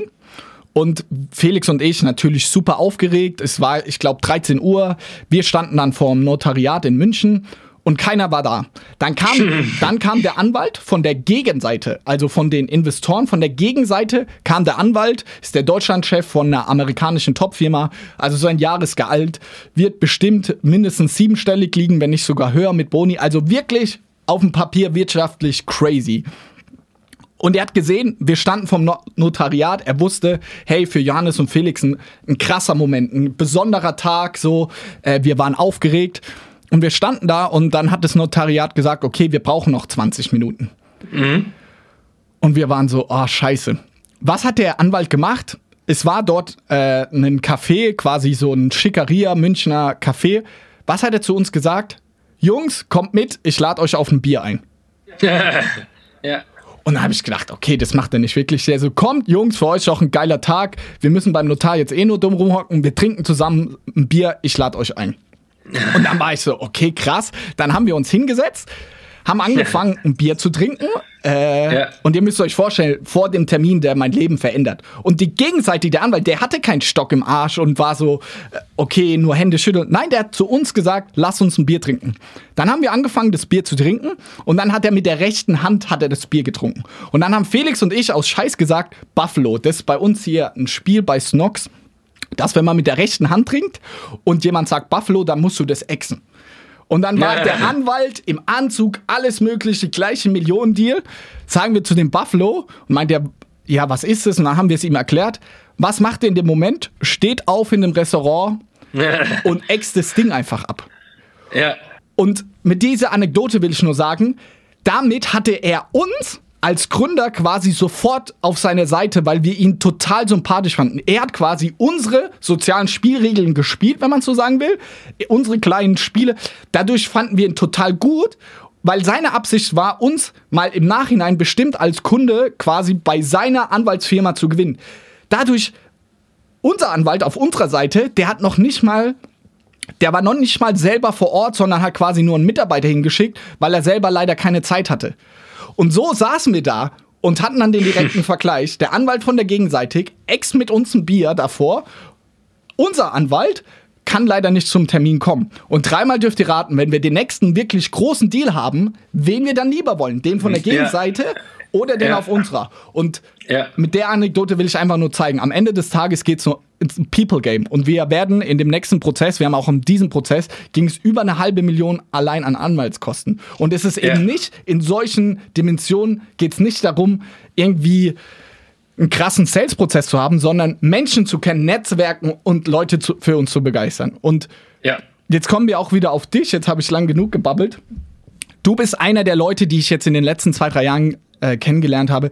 Und Felix und ich natürlich super aufgeregt. Es war, ich glaube, dreizehn Uhr. Wir standen dann vor dem Notariat in München und keiner war da. Dann kam, dann kam der Anwalt von der Gegenseite, also von den Investoren. Von der Gegenseite kam der Anwalt, ist der Deutschlandchef von einer amerikanischen Topfirma. Also sein Jahresgehalt wird bestimmt mindestens siebenstellig liegen, wenn nicht sogar höher mit Boni. Also wirklich auf dem Papier wirtschaftlich crazy. Und er hat gesehen, wir standen vom Notariat, er wusste, hey, für Johannes und Felix ein, ein krasser Moment, ein besonderer Tag, so, äh, wir waren aufgeregt und wir standen da und dann hat das Notariat gesagt, okay, wir brauchen noch zwanzig Minuten. Mhm. Und wir waren so, oh, scheiße. Was hat der Anwalt gemacht? Es war dort äh, ein Café, quasi so ein Schickeria, Münchner Café. Was hat er zu uns gesagt? Jungs, kommt mit, ich lade euch auf ein Bier ein. Ja. Und dann habe ich gedacht, okay, das macht er nicht wirklich. Der so, kommt, Jungs, für euch ist auch ein geiler Tag. Wir müssen beim Notar jetzt eh nur dumm rumhocken. Wir trinken zusammen ein Bier, ich lade euch ein. Und dann war ich so, okay, krass. Dann haben wir uns hingesetzt, haben angefangen, ein Bier zu trinken. Äh, ja. Und ihr müsst euch vorstellen, vor dem Termin, der mein Leben verändert. Und die Gegenseite, der Anwalt, der hatte keinen Stock im Arsch und war so, okay, nur Hände schütteln. Nein, der hat zu uns gesagt, lass uns ein Bier trinken. Dann haben wir angefangen, das Bier zu trinken. Und dann hat er mit der rechten Hand hat er das Bier getrunken. Und dann haben Felix und ich aus Scheiß gesagt, Buffalo, das ist bei uns hier ein Spiel bei Snox, dass wenn man mit der rechten Hand trinkt und jemand sagt Buffalo, dann musst du das exen. Und dann war ja. der Anwalt im Anzug, alles mögliche, gleiche Millionendeal. Sagen wir zu dem Buffalo und meint er, ja, was ist das? Und dann haben wir es ihm erklärt. Was macht er in dem Moment? Steht auf in dem Restaurant ja. und äxt das Ding einfach ab. Ja. Und mit dieser Anekdote will ich nur sagen, damit hatte er uns als Gründer quasi sofort auf seine Seite, weil wir ihn total sympathisch fanden. Er hat quasi unsere sozialen Spielregeln gespielt, wenn man so sagen will. Unsere kleinen Spiele. Dadurch fanden wir ihn total gut, weil seine Absicht war, uns mal im Nachhinein bestimmt als Kunde quasi bei seiner Anwaltsfirma zu gewinnen. Dadurch, unser Anwalt auf unserer Seite, der hat noch nicht mal, der war noch nicht mal selber vor Ort, sondern hat quasi nur einen Mitarbeiter hingeschickt, weil er selber leider keine Zeit hatte. Und so saßen wir da und hatten dann den direkten Vergleich. Der Anwalt von der Gegenseite ex mit uns ein Bier davor. Unser Anwalt kann leider nicht zum Termin kommen. Und dreimal dürft ihr raten, wenn wir den nächsten wirklich großen Deal haben, wen wir dann lieber wollen. Den von der Gegenseite ja. oder den ja. auf unserer. Und ja. mit der Anekdote will ich einfach nur zeigen, am Ende des Tages geht es so ins People-Game. Und wir werden in dem nächsten Prozess, wir haben auch in diesem Prozess, ging es über eine halbe Million allein an Anwaltskosten. Und es ist ja. eben nicht, in solchen Dimensionen geht es nicht darum, irgendwie einen krassen Sales-Prozess zu haben, sondern Menschen zu kennen, Netzwerken und Leute zu, für uns zu begeistern. Und ja. jetzt kommen wir auch wieder auf dich. Jetzt habe ich lang genug gebabbelt. Du bist einer der Leute, die ich jetzt in den letzten zwei, drei Jahren äh, kennengelernt habe.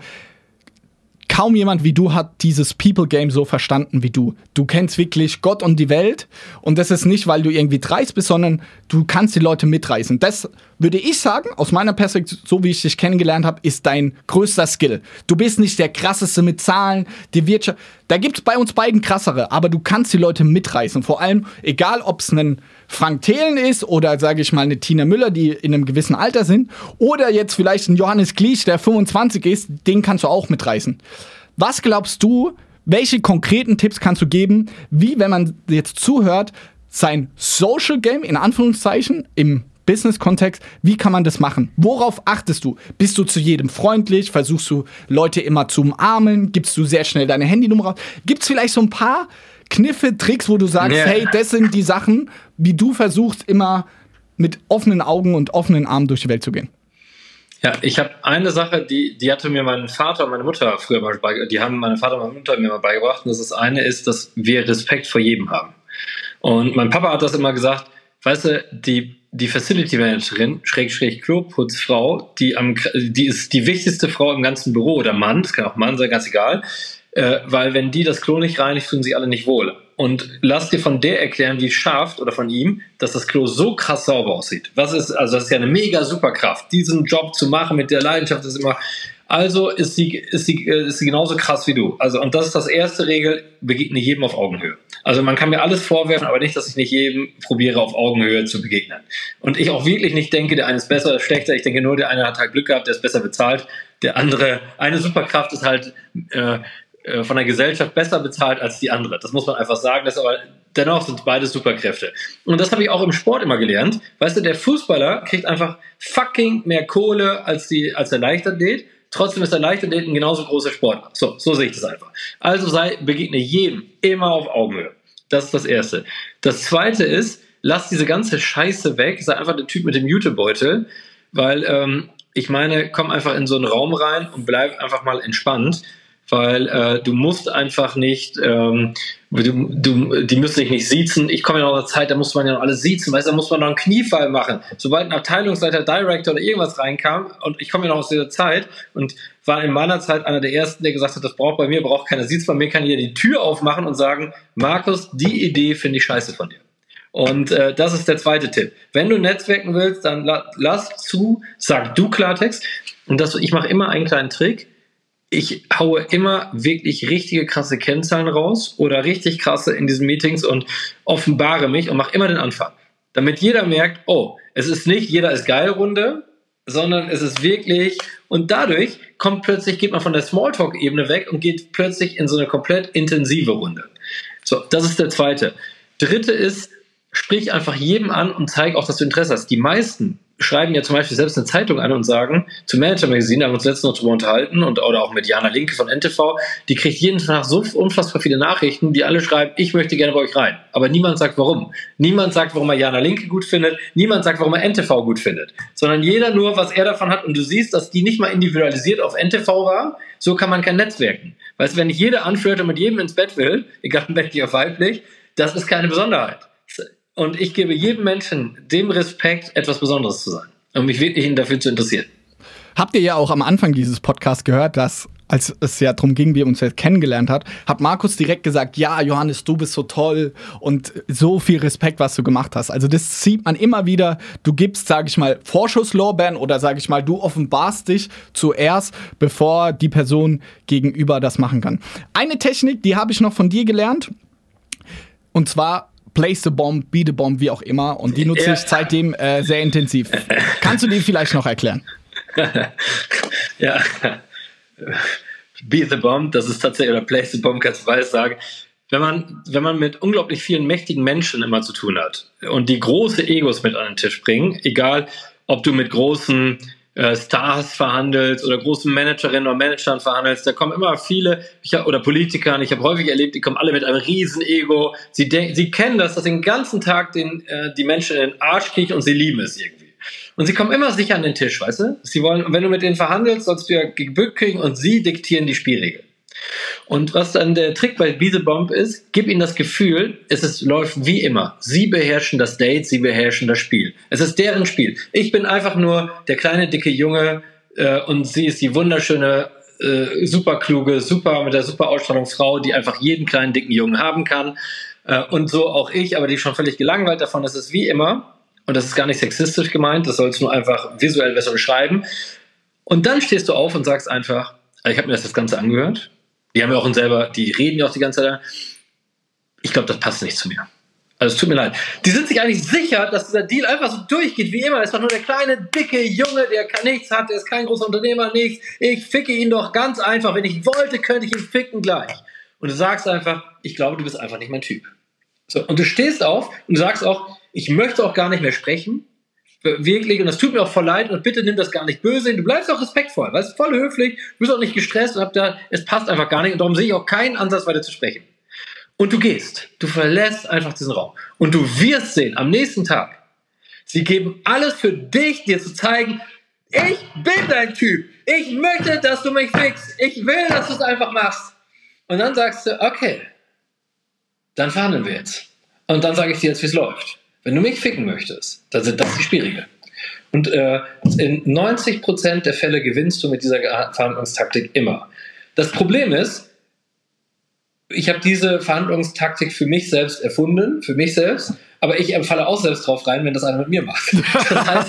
Kaum jemand wie du hat dieses People-Game so verstanden wie du. Du kennst wirklich Gott und die Welt. Und das ist nicht, weil du irgendwie dreist bist, sondern du kannst die Leute mitreißen. Das würde ich sagen, aus meiner Perspektive, so wie ich dich kennengelernt habe, ist dein größter Skill. Du bist nicht der krasseste mit Zahlen, die Wirtschaft. Da gibt es bei uns beiden krassere, aber du kannst die Leute mitreißen. Vor allem, egal ob es ein Frank Thelen ist oder, sage ich mal, eine Tina Müller, die in einem gewissen Alter sind, oder jetzt vielleicht ein Johannes Gliesch, der fünfundzwanzig ist, den kannst du auch mitreißen. Was glaubst du, welche konkreten Tipps kannst du geben, wie, wenn man jetzt zuhört, sein Social Game, in Anführungszeichen, im Business-Kontext, wie kann man das machen? Worauf achtest du? Bist du zu jedem freundlich? Versuchst du, Leute immer zu umarmen? Gibst du sehr schnell deine Handynummer raus? Gibt es vielleicht so ein paar Kniffe, Tricks, wo du sagst, yeah. hey, das sind die Sachen, wie du versuchst, immer mit offenen Augen und offenen Armen durch die Welt zu gehen?
Ja, ich habe eine Sache, die, die hatte mir mein Vater und meine Mutter früher mal beigebracht. Die haben meine Vater und meine Mutter mir mal beigebracht. Und das, das eine ist, dass wir Respekt vor jedem haben. Und mein Papa hat das immer gesagt, weißt du, die, die Facility Managerin, Schrägstrich Kloputzfrau, die, am, die ist die wichtigste Frau im ganzen Büro oder Mann, das kann auch Mann sein, ganz egal, äh, weil wenn die das Klo nicht reinigt, fühlen sich alle nicht wohl. Und lass dir von der erklären, wie es schafft, oder von ihm, dass das Klo so krass sauber aussieht. Was ist, also das ist ja eine mega Superkraft, diesen Job zu machen mit der Leidenschaft, ist immer, also ist sie, ist sie, ist sie genauso krass wie du. Also, und das ist das erste Regel, begegne jedem auf Augenhöhe. Also man kann mir alles vorwerfen, aber nicht, dass ich nicht jedem probiere, auf Augenhöhe zu begegnen. Und ich auch wirklich nicht denke, der eine ist besser oder schlechter. Ich denke nur, der eine hat halt Glück gehabt, der ist besser bezahlt. Der andere, eine Superkraft ist halt äh, von der Gesellschaft besser bezahlt als die andere. Das muss man einfach sagen. Das aber dennoch sind beide Superkräfte. Und das habe ich auch im Sport immer gelernt. Weißt du, der Fußballer kriegt einfach fucking mehr Kohle als, die, als der Leichtathlet. Trotzdem ist der Leichtathlet ein genauso großer Sportler. So, so sehe ich das einfach. Also sei, begegne jedem immer auf Augenhöhe. Das ist das Erste. Das Zweite ist, lass diese ganze Scheiße weg. Sei einfach der Typ mit dem Jutebeutel. Weil, ähm, ich meine, komm einfach in so einen Raum rein und bleib einfach mal entspannt. Weil äh, du musst einfach nicht, ähm, du, du, die müssen dich nicht siezen. Ich komme ja noch aus einer Zeit, da muss man ja noch alles siezen, weißt du, da muss man noch einen Kniefall machen. Sobald ein Abteilungsleiter, Director oder irgendwas reinkam, und ich komme ja noch aus dieser Zeit und war in meiner Zeit einer der Ersten, der gesagt hat, das braucht bei mir, braucht keiner Siezen, bei mir kann jeder die Tür aufmachen und sagen, Markus, die Idee finde ich scheiße von dir. Und äh, das ist der zweite Tipp. Wenn du netzwerken willst, dann la- lass zu, sag du Klartext. Und das, ich mache immer einen kleinen Trick. Ich haue immer wirklich richtige krasse Kennzahlen raus oder richtig krasse in diesen Meetings und offenbare mich und mache immer den Anfang. Damit jeder merkt, oh, es ist nicht jeder ist geil Runde, sondern es ist wirklich, und dadurch kommt plötzlich, geht man von der Smalltalk-Ebene weg und geht plötzlich in so eine komplett intensive Runde. So, das ist der zweite. Dritte ist, sprich einfach jedem an und zeig auch, dass du Interesse hast. Die meisten schreiben ja zum Beispiel selbst eine Zeitung an und sagen, zu Manager Magazine, da haben wir uns letztens noch drüber unterhalten, und, oder auch mit Jana Linke von N T V, die kriegt jeden Tag so unfassbar viele Nachrichten, die alle schreiben, ich möchte gerne bei euch rein. Aber niemand sagt warum. Niemand sagt, warum er Jana Linke gut findet, niemand sagt, warum er N T V gut findet. Sondern jeder nur, was er davon hat, und du siehst, dass die nicht mal individualisiert auf N T V war, so kann man kein Netzwerken. Weißt du, wenn nicht jeder anflirte und mit jedem ins Bett will, egal männlich oder weiblich, das ist keine Besonderheit. Und ich gebe jedem Menschen dem Respekt, etwas Besonderes zu sein und mich wirklich dafür zu interessieren.
Habt ihr ja auch am Anfang dieses Podcasts gehört, dass, als es ja darum ging, wie wir uns jetzt kennengelernt hat, hat Markus direkt gesagt, ja, Johannes, du bist so toll und so viel Respekt, was du gemacht hast. Also das sieht man immer wieder. Du gibst, sage ich mal, Vorschusslorbeeren oder, sage ich mal, du offenbarst dich zuerst, bevor die Person gegenüber das machen kann. Eine Technik, die habe ich noch von dir gelernt, und zwar Place the Bomb, Be the Bomb, wie auch immer. Und die nutze ja. ich seitdem äh, sehr intensiv. Kannst du die vielleicht noch erklären?
Ja, Be the Bomb, das ist tatsächlich, oder Play the Bomb, kannst du beides sagen. Wenn man, wenn man mit unglaublich vielen mächtigen Menschen immer zu tun hat und die große Egos mit an den Tisch bringen, egal ob du mit großen äh, Stars verhandelst oder großen Managerinnen oder Managern verhandelst, da kommen immer viele, ich hab, oder Politiker, ich habe häufig erlebt, die kommen alle mit einem riesen Ego, sie, denk, sie kennen das, dass den ganzen Tag den, äh, die Menschen in den Arsch kriechen und sie lieben es irgendwie. Und sie kommen immer sicher an den Tisch, weißt du? Sie wollen, wenn du mit denen verhandelst, sollst du ja gebückt kriegen und sie diktieren die Spielregeln. Und was dann der Trick bei Be the Bomb ist, gib ihnen das Gefühl, es ist, läuft wie immer. Sie beherrschen das Date, sie beherrschen das Spiel. Es ist deren Spiel. Ich bin einfach nur der kleine, dicke Junge äh, und sie ist die wunderschöne, äh, super kluge, super mit der super Ausstrahlung Frau, die einfach jeden kleinen, dicken Jungen haben kann. Äh, und so auch ich, aber die schon völlig gelangweilt davon. Es ist wie immer, und das ist gar nicht sexistisch gemeint, das sollst du nur einfach visuell besser beschreiben. Und dann stehst du auf und sagst einfach, ich habe mir das, das Ganze angehört. Die haben ja auch selber, die reden ja auch die ganze Zeit. Ich glaube, das passt nicht zu mir. Also es tut mir leid. Die sind sich eigentlich sicher, dass dieser Deal einfach so durchgeht wie immer. Das ist doch nur der kleine, dicke Junge, der nichts hat, der ist kein großer Unternehmer, nichts. Ich ficke ihn doch ganz einfach. Wenn ich wollte, könnte ich ihn ficken gleich. Und du sagst einfach, ich glaube, du bist einfach nicht mein Typ. So, und du stehst auf und du sagst auch, ich möchte auch gar nicht mehr sprechen. Wirklich, und das tut mir auch voll leid und bitte nimm das gar nicht böse. Du bleibst auch respektvoll, weißt du, voll höflich, du bist auch nicht gestresst und hab da, es passt einfach gar nicht und darum sehe ich auch keinen Ansatz weiter zu sprechen. Und du gehst, du verlässt einfach diesen Raum und du wirst sehen, am nächsten Tag, sie geben alles für dich, dir zu zeigen, ich bin dein Typ, ich möchte, dass du mich fickst, ich will, dass du es einfach machst. Und dann sagst du, okay, dann verhandeln wir jetzt. Und dann sage ich dir jetzt, wie es läuft. Wenn du mich ficken möchtest, dann sind das die Spielregeln. Und äh, in neunzig Prozent der Fälle gewinnst du mit dieser Verhandlungstaktik immer. Das Problem ist, ich habe diese Verhandlungstaktik für mich selbst erfunden, für mich selbst, aber ich falle auch selbst drauf rein, wenn das einer mit mir macht. Das heißt,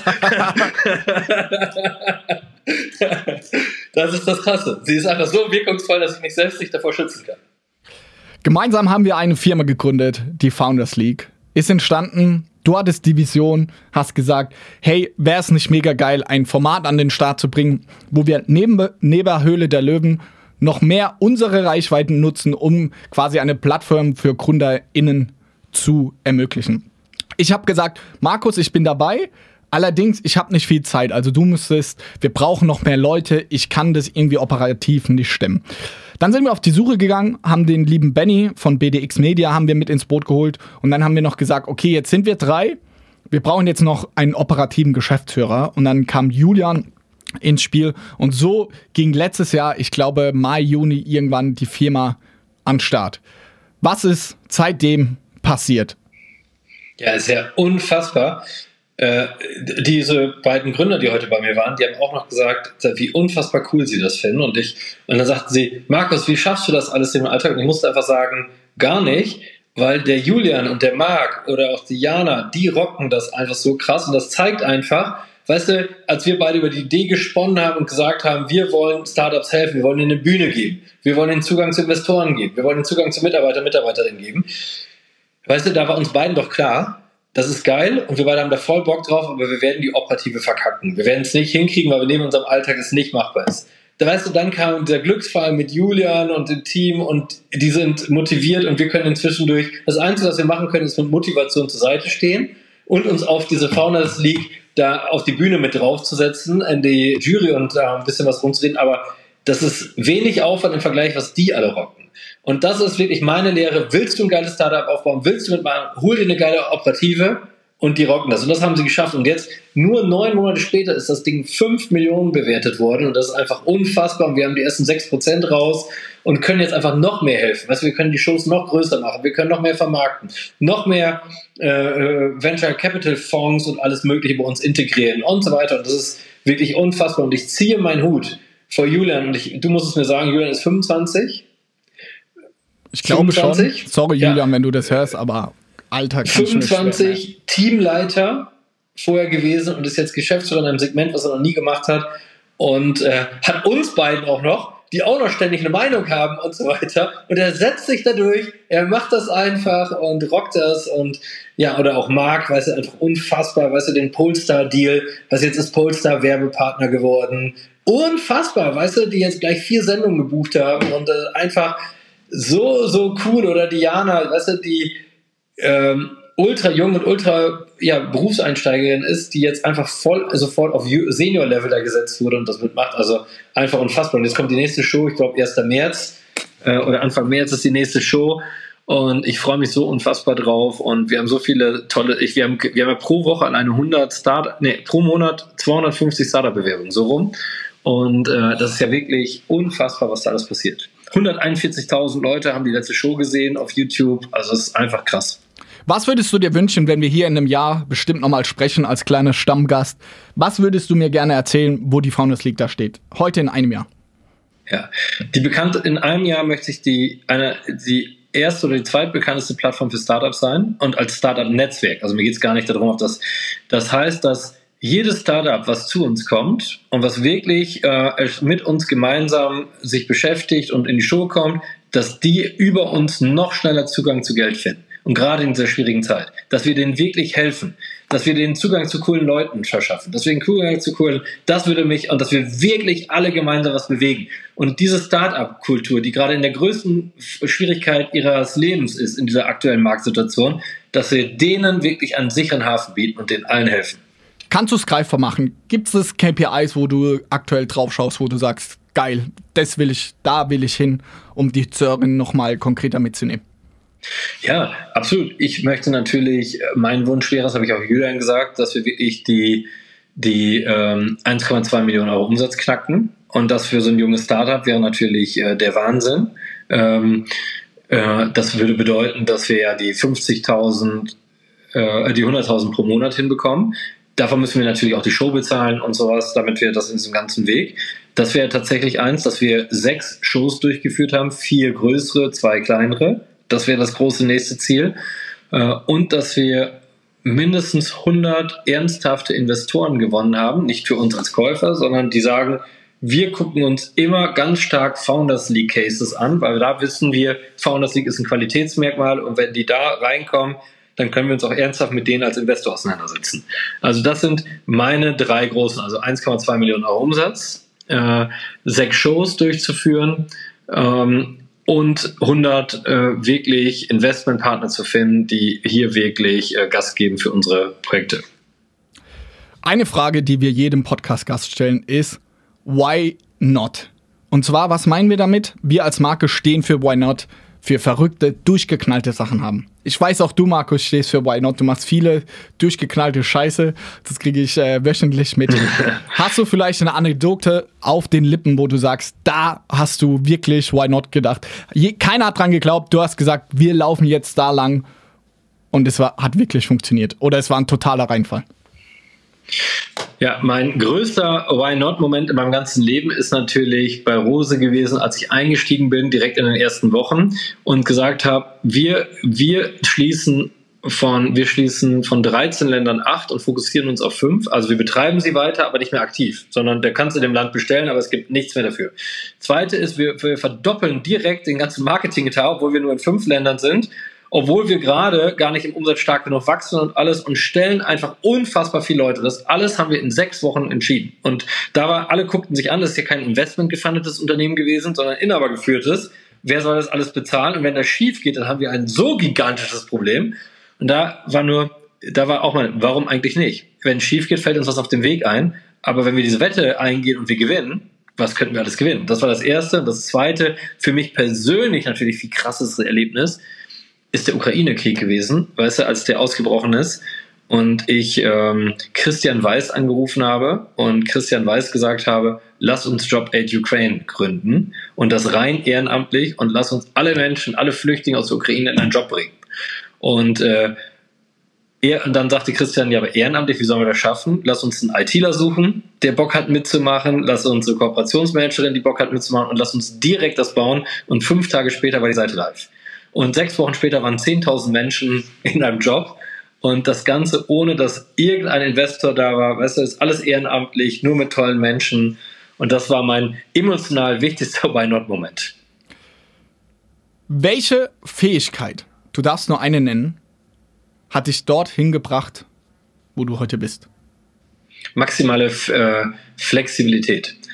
das ist das Krasse. Sie ist einfach so wirkungsvoll, dass ich mich selbst nicht davor schützen kann.
Gemeinsam haben wir eine Firma gegründet, die Founders League. Ist entstanden, du hattest die Vision, hast gesagt, hey, wäre es nicht mega geil, ein Format an den Start zu bringen, wo wir neben, neben Höhle der Löwen noch mehr unsere Reichweiten nutzen, um quasi eine Plattform für GründerInnen zu ermöglichen. Ich habe gesagt, Markus, ich bin dabei, allerdings, ich habe nicht viel Zeit, also du müsstest, wir brauchen noch mehr Leute, ich kann das irgendwie operativ nicht stemmen. Dann sind wir auf die Suche gegangen, haben den lieben Benny von B D X Media haben wir mit ins Boot geholt und dann haben wir noch gesagt, okay, jetzt sind wir drei, wir brauchen jetzt noch einen operativen Geschäftsführer und dann kam Julian ins Spiel und so ging letztes Jahr, ich glaube Mai, Juni irgendwann die Firma an den Start. Was ist seitdem passiert?
Ja, ist ja unfassbar. Äh, diese beiden Gründer, die heute bei mir waren, die haben auch noch gesagt, wie unfassbar cool sie das finden. Und ich, und dann sagten sie, Markus, wie schaffst du das alles im Alltag? Und ich musste einfach sagen, gar nicht, weil der Julian und der Marc oder auch die Jana, die rocken das einfach so krass. Und das zeigt einfach, weißt du, als wir beide über die Idee gesponnen haben und gesagt haben, wir wollen Startups helfen, wir wollen ihnen eine Bühne geben, wir wollen ihnen Zugang zu Investoren geben, wir wollen ihnen Zugang zu Mitarbeiter, Mitarbeiterinnen geben. Weißt du, da war uns beiden doch klar, das ist geil und wir beide haben da voll Bock drauf, aber wir werden die Operative verkacken. Wir werden es nicht hinkriegen, weil wir neben unserem Alltag es nicht machbar ist. Da weißt du, dann kam der Glücksfall mit Julian und dem Team und die sind motiviert und wir können inzwischen durch, das Einzige, was wir machen können, ist mit Motivation zur Seite stehen und uns auf diese Founders League da auf die Bühne mit draufzusetzen, in die Jury und da ein bisschen was rumzureden, aber das ist wenig Aufwand im Vergleich, was die alle rocken. Und das ist wirklich meine Lehre. Willst du ein geiles Startup aufbauen? Willst du mitmachen? Hol dir eine geile Operative und die rocken das. Und das haben sie geschafft. Und jetzt, nur neun Monate später, ist das Ding fünf Millionen bewertet worden. Und das ist einfach unfassbar. Und wir haben die ersten sechs Prozent raus und können jetzt einfach noch mehr helfen. Weißt du, wir können die Shows noch größer machen. Wir können noch mehr vermarkten. Noch mehr äh, Venture Capital Fonds und alles Mögliche bei uns integrieren und so weiter. Und das ist wirklich unfassbar. Und ich ziehe meinen Hut vor Julian. Und ich, du musst es mir sagen, Julian ist fünfundzwanzig.
Ich glaube
fünfundzwanzig?
Schon. Sorry, Julian,
ja.
wenn du das hörst, aber Alter, kann
fünfundzwanzig, Teamleiter vorher gewesen und ist jetzt Geschäftsführer in einem Segment, was er noch nie gemacht hat und äh, hat uns beiden auch noch, die auch noch ständig eine Meinung haben und so weiter und er setzt sich dadurch, er macht das einfach und rockt das und ja, oder auch Marc, weißt du, einfach unfassbar, weißt du, den Polestar-Deal, was jetzt ist Polestar Werbepartner geworden, unfassbar, weißt du, die jetzt gleich vier Sendungen gebucht haben und äh, einfach so, so cool. Oder Diana, weißt du, die ähm, ultra jung und ultra ja, Berufseinsteigerin ist, die jetzt einfach voll sofort auf Senior-Level da gesetzt wurde und das mitmacht. Also einfach unfassbar. Und jetzt kommt die nächste Show, ich glaube erster März äh, oder Anfang März ist die nächste Show. Und ich freue mich so unfassbar drauf. Und wir haben so viele tolle, ich, wir, haben, wir haben ja pro Woche alleine hundert Start, nee, pro Monat zweihundertfünfzig Startup-Bewerbungen, so rum. Und äh, das ist ja wirklich unfassbar, was da alles passiert. hunderteinundvierzigtausend Leute haben die letzte Show gesehen auf YouTube. Also es ist einfach krass.
Was würdest du dir wünschen, wenn wir hier in einem Jahr bestimmt nochmal sprechen als kleiner Stammgast? Was würdest du mir gerne erzählen, wo die Founders League da steht? Heute in einem Jahr.
Ja, die bekannte, in einem Jahr möchte ich die, eine, die erste oder die zweitbekannteste Plattform für Startups sein und als Startup-Netzwerk. Also mir geht es gar nicht darum, ob das, das heißt, dass jedes Startup, was zu uns kommt und was wirklich äh, mit uns gemeinsam sich beschäftigt und in die Show kommt, dass die über uns noch schneller Zugang zu Geld finden. Und gerade in dieser schwierigen Zeit, dass wir denen wirklich helfen, dass wir denen Zugang zu coolen Leuten verschaffen, dass wir den Zugang zu coolen, das würde mich, und dass wir wirklich alle gemeinsam was bewegen. Und diese Start-up-Kultur, die gerade in der größten Schwierigkeit ihres Lebens ist, in dieser aktuellen Marktsituation, dass wir denen wirklich einen sicheren Hafen bieten und denen allen helfen.
Kannst du es greifbar machen? Gibt es K P Is, wo du aktuell drauf schaust, wo du sagst, geil, das will ich, da will ich hin, um die Zuhörerinnen nochmal konkreter mitzunehmen?
Ja, absolut. Ich möchte natürlich, mein Wunsch wäre, das habe ich auch Julian gesagt, dass wir wirklich die, die ähm, eins Komma zwei Millionen Euro Umsatz knacken. Und das für so ein junges Startup wäre natürlich äh, der Wahnsinn. Ähm, äh, das würde bedeuten, dass wir ja die fünfzigtausend, äh, die hunderttausend pro Monat hinbekommen. Davon müssen wir natürlich auch die Show bezahlen und sowas, damit wir das in diesem ganzen Weg. Das wäre tatsächlich eins, dass wir sechs Shows durchgeführt haben, vier größere, zwei kleinere. Das wäre das große nächste Ziel. Und dass wir mindestens hundert ernsthafte Investoren gewonnen haben. Nicht für uns als Käufer, sondern die sagen, wir gucken uns immer ganz stark Founders League Cases an, weil da wissen wir, Founders League ist ein Qualitätsmerkmal und wenn die da reinkommen, dann können wir uns auch ernsthaft mit denen als Investor auseinandersetzen. Also das sind meine drei großen, also eins Komma zwei Millionen Euro Umsatz, äh, sechs Shows durchzuführen, ähm, und hundert äh, wirklich Investmentpartner zu finden, die hier wirklich äh, Gas geben für unsere Projekte.
Eine Frage, die wir jedem Podcast-Gast stellen, ist Why not? Und zwar, was meinen wir damit? Wir als Marke stehen für Why not, für verrückte, durchgeknallte Sachen haben. Ich weiß auch, du, Markus, stehst für Why not. Du machst viele durchgeknallte Scheiße. Das kriege ich äh, wöchentlich mit. Hast du vielleicht eine Anekdote auf den Lippen, wo du sagst, da hast du wirklich Why not gedacht? Je, keiner hat dran geglaubt. Du hast gesagt, wir laufen jetzt da lang. Und es war, hat wirklich funktioniert. Oder es war ein totaler Reinfall.
Ja, mein größter Why-Not-Moment in meinem ganzen Leben ist natürlich bei Rose gewesen, als ich eingestiegen bin, direkt in den ersten Wochen und gesagt habe, wir, wir schließen von, wir schließen von dreizehn Ländern acht und fokussieren uns auf fünf. Also wir betreiben sie weiter, aber nicht mehr aktiv, sondern der kannst du dem Land bestellen, aber es gibt nichts mehr dafür. Zweite ist, wir, wir verdoppeln direkt den ganzen Marketing-Etat, obwohl wir nur in fünf Ländern sind, obwohl wir gerade gar nicht im Umsatz stark genug wachsen und alles und stellen einfach unfassbar viele Leute. Das alles haben wir in sechs Wochen entschieden. Und da war, alle guckten sich an, das ist ja kein investmentgefundetes Unternehmen gewesen, sondern inhabergeführtes. Wer soll das alles bezahlen? Und wenn das schief geht, dann haben wir ein so gigantisches Problem. Und da war nur, da war auch mal, warum eigentlich nicht? Wenn es schief geht, fällt uns was auf den Weg ein. Aber wenn wir diese Wette eingehen und wir gewinnen, was könnten wir alles gewinnen? Das war das Erste. Und das Zweite, für mich persönlich natürlich viel krasses Erlebnis, ist der Ukraine-Krieg gewesen, weißt du, als der ausgebrochen ist und ich ähm, Christian Weiß angerufen habe und Christian Weiß gesagt habe, lass uns Job Aid Ukraine gründen und das rein ehrenamtlich und lass uns alle Menschen, alle Flüchtlinge aus der Ukraine in einen Job bringen. Und, äh, er, und dann sagte Christian, ja, aber ehrenamtlich, wie sollen wir das schaffen? Lass uns einen ITler suchen, der Bock hat mitzumachen, lass uns eine Kooperationsmanagerin, die Bock hat mitzumachen und lass uns direkt das bauen und fünf Tage später war die Seite live. Und sechs Wochen später waren zehntausend Menschen in einem Job und das Ganze ohne, dass irgendein Investor da war. Weißt du, das ist alles ehrenamtlich, nur mit tollen Menschen. Und das war mein emotional wichtigster Why-Not-Moment.
Welche Fähigkeit, du darfst nur eine nennen, hat dich dorthin gebracht, wo du heute bist?
Maximale äh, Flexibilität.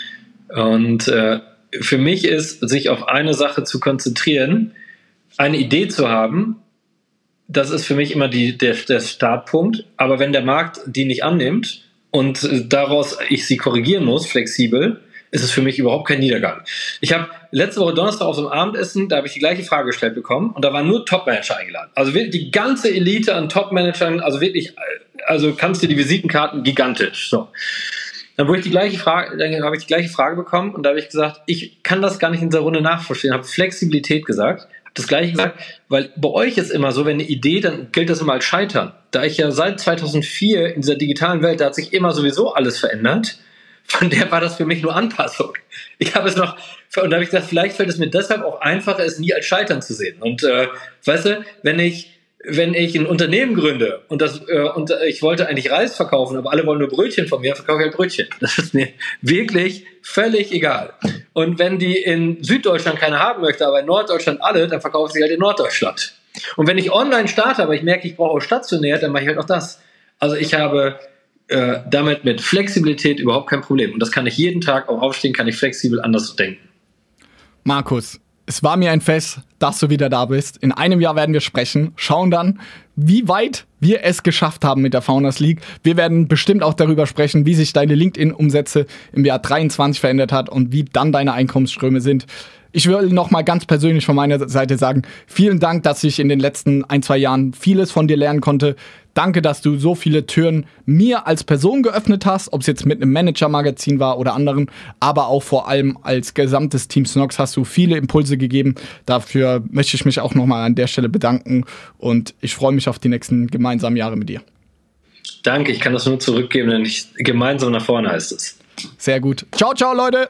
Und äh, für mich ist, sich auf eine Sache zu konzentrieren, eine Idee zu haben, das ist für mich immer die, der, der Startpunkt. Aber wenn der Markt die nicht annimmt und daraus ich sie korrigieren muss, flexibel, ist es für mich überhaupt kein Niedergang. Ich habe letzte Woche Donnerstag auf so einem Abendessen, da habe ich die gleiche Frage gestellt bekommen und da waren nur Top-Manager eingeladen. Also wirklich die ganze Elite an Top-Managern, also wirklich, also kannst du die Visitenkarten gigantisch. So. Dann wurde ich die gleiche Frage, dann habe ich die gleiche Frage bekommen und da habe ich gesagt, ich kann das gar nicht in dieser Runde nachvollziehen, habe Flexibilität gesagt, habe das gleiche gesagt, weil bei euch ist immer so, wenn eine Idee, dann gilt das immer als Scheitern. Da ich ja seit zweitausendvier in dieser digitalen Welt, da hat sich immer sowieso alles verändert. Von der war das für mich nur Anpassung. Ich habe es noch, und da habe ich gesagt, vielleicht fällt es mir deshalb auch einfacher, es nie als Scheitern zu sehen. Und äh, weißt du, wenn ich, wenn ich ein Unternehmen gründe und das äh, und ich wollte eigentlich Reis verkaufen, aber alle wollen nur Brötchen von mir, verkaufe ich halt Brötchen. Das ist mir wirklich völlig egal. Und wenn die in Süddeutschland keine haben möchte, aber in Norddeutschland alle, dann verkaufe ich sie halt in Norddeutschland. Und wenn ich online starte, aber ich merke, ich brauche auch stationär, dann mache ich halt auch das. Also ich habe Äh, damit mit Flexibilität überhaupt kein Problem. Und das kann ich jeden Tag auch aufstehen, kann ich flexibel anders denken.
Markus, es war mir ein Fest, dass du wieder da bist. In einem Jahr werden wir sprechen, schauen dann, wie weit wir es geschafft haben mit der Founders League. Wir werden bestimmt auch darüber sprechen, wie sich deine LinkedIn-Umsätze im Jahr dreiundzwanzig verändert hat und wie dann deine Einkommensströme sind. Ich will noch mal ganz persönlich von meiner Seite sagen, vielen Dank, dass ich in den letzten ein, zwei Jahren vieles von dir lernen konnte. Danke, dass du so viele Türen mir als Person geöffnet hast, ob es jetzt mit einem Manager-Magazin war oder anderen, aber auch vor allem als gesamtes Team Snox hast du viele Impulse gegeben. Dafür möchte ich mich auch noch mal an der Stelle bedanken und ich freue mich auf die nächsten gemeinsamen Jahre mit dir.
Danke, ich kann das nur zurückgeben, denn ich, gemeinsam nach vorne heißt es.
Sehr gut. Ciao, ciao, Leute!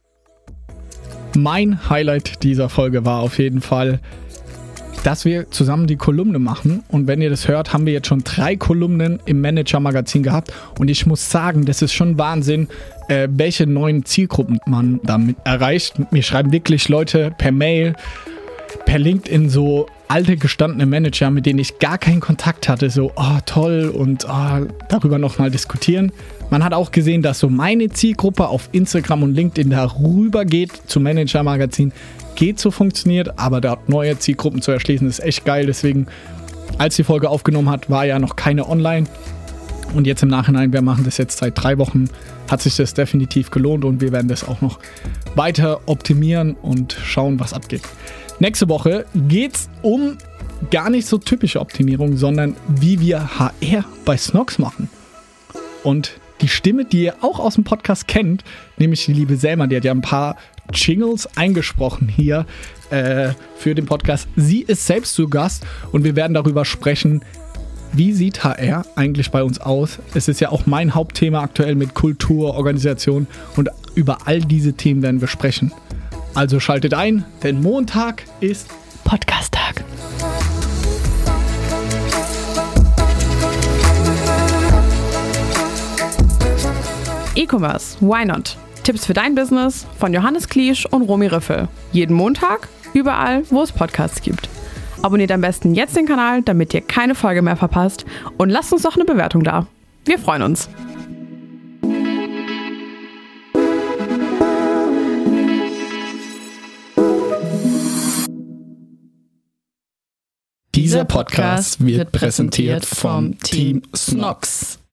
Mein Highlight dieser Folge war auf jeden Fall, dass wir zusammen die Kolumne machen. Und wenn ihr das hört, haben wir jetzt schon drei Kolumnen im Manager-Magazin gehabt. Und ich muss sagen, das ist schon Wahnsinn, äh, welche neuen Zielgruppen man damit erreicht. Mir schreiben wirklich Leute per Mail, per LinkedIn so alte, gestandene Manager, mit denen ich gar keinen Kontakt hatte. So, oh toll und oh, darüber nochmal diskutieren. Man hat auch gesehen, dass so meine Zielgruppe auf Instagram und LinkedIn darüber geht zum Manager-Magazin. Geht so, funktioniert, aber dort neue Zielgruppen zu erschließen, ist echt geil. Deswegen, als die Folge aufgenommen hat, war ja noch keine online. Und jetzt im Nachhinein, wir machen das jetzt seit drei Wochen, hat sich das definitiv gelohnt und wir werden das auch noch weiter optimieren und schauen, was abgeht. Nächste Woche geht's um gar nicht so typische Optimierung, sondern wie wir H R bei Snox machen. Und die Stimme, die ihr auch aus dem Podcast kennt, nämlich die liebe Selma, die hat ja ein paar Jingles eingesprochen hier äh, für den Podcast. Sie ist selbst zu Gast und wir werden darüber sprechen, wie sieht H R eigentlich bei uns aus? Es ist ja auch mein Hauptthema aktuell mit Kultur, Organisation und über all diese Themen werden wir sprechen. Also schaltet ein, denn Montag ist Podcast-Tag.
E-Commerce, why not? Tipps für dein Business von Johannes Kliesch und Romy Riffel. Jeden Montag, überall, wo es Podcasts gibt. Abonniert am besten jetzt den Kanal, damit ihr keine Folge mehr verpasst. Und lasst uns doch eine Bewertung da. Wir freuen uns.
Dieser Podcast wird präsentiert vom Team Snox.